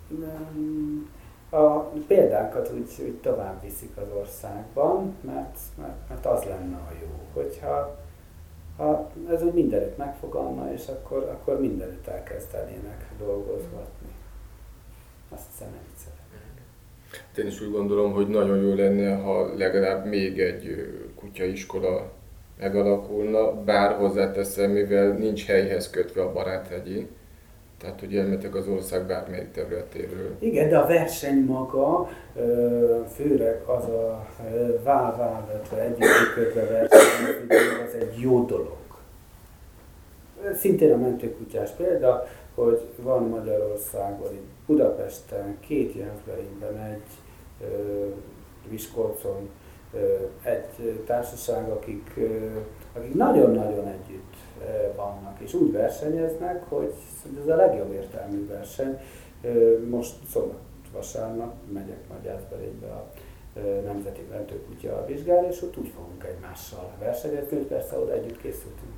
a példákat úgy tovább viszik az országban, mert az lenne a jó, hogyha ez úgy mindenütt megfogalma, és akkor mindenütt elkezdenének dolgozgatni. Azt hiszem, ennyit szeretnék. Én is úgy gondolom, hogy nagyon jó lenne, ha legalább még egy kutyaiskola megalakulna, bár hozzáteszem, mivel nincs helyhez kötve a Baráthegyi, tehát hogy elmetek az ország bármelyik területéről. Igen, de a verseny maga, főleg az a válvetve együttműködve verseny, az egy jó dolog. Szintén a mentőkutyás példa, hogy van Magyarországon, itt Budapesten, 2 Jánszberényben, egy Miskolcon, egy társaság, akik nagyon-nagyon együtt vannak, és úgy versenyeznek, hogy ez a legjobb értelmű verseny. Most szombat vasárnap megyek Nagyjászberénybe a Nemzeti Mentőkutya vizsgára, és ott úgy fogunk egymással versenyezni, hogy persze oda együtt készültünk.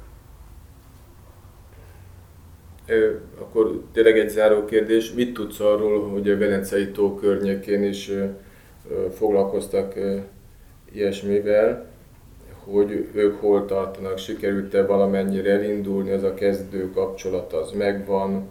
Akkor tényleg egy záró kérdés. Mit tudsz arról, hogy a Velencei tó környékén is foglalkoztak ilyesmivel, hogy ők hol tartanak, sikerült-e valamennyire elindulni, az a kezdő kapcsolat az megvan?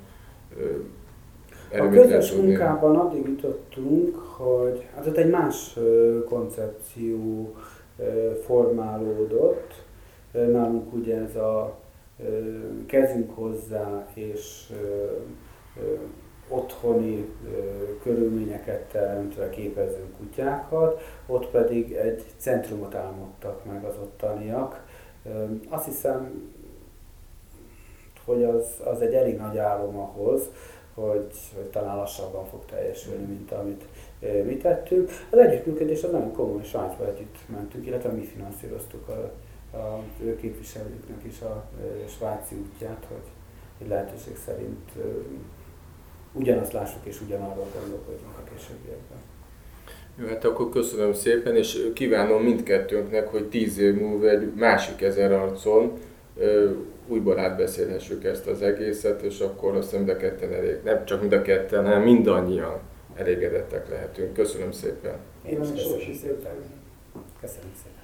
A közös munkában addig jutottunk, hogy hát ott egy más koncepció formálódott. Nálunk ugye ez a kezünk hozzá és otthoni körülményeket teremtve képezünk kutyákat, ott pedig egy centrumot álmodtak meg az ottaniak. Azt hiszem, hogy az egy elég nagy álom ahhoz, hogy talán lassabban fog teljesülni, mint amit mi tettünk. Az együttműködés az nagyon komoly, Svájcba együtt mentünk, illetve mi finanszíroztuk az ő képviselőknek is a svájci útját, hogy lehetőség szerint ugyanazt lássuk és ugyanarról gondolkodjunk a későbbiekben. Jó, hát akkor köszönöm szépen, és kívánom mindkettőnknek, hogy 10 év múlva egy másik ezer arcon újból átbeszélhessük ezt az egészet, és akkor azt mind a ketten nem csak mind a ketten, hanem mindannyian elégedettek lehetünk. Köszönöm szépen. Én is köszönöm szépen. Köszönöm szépen.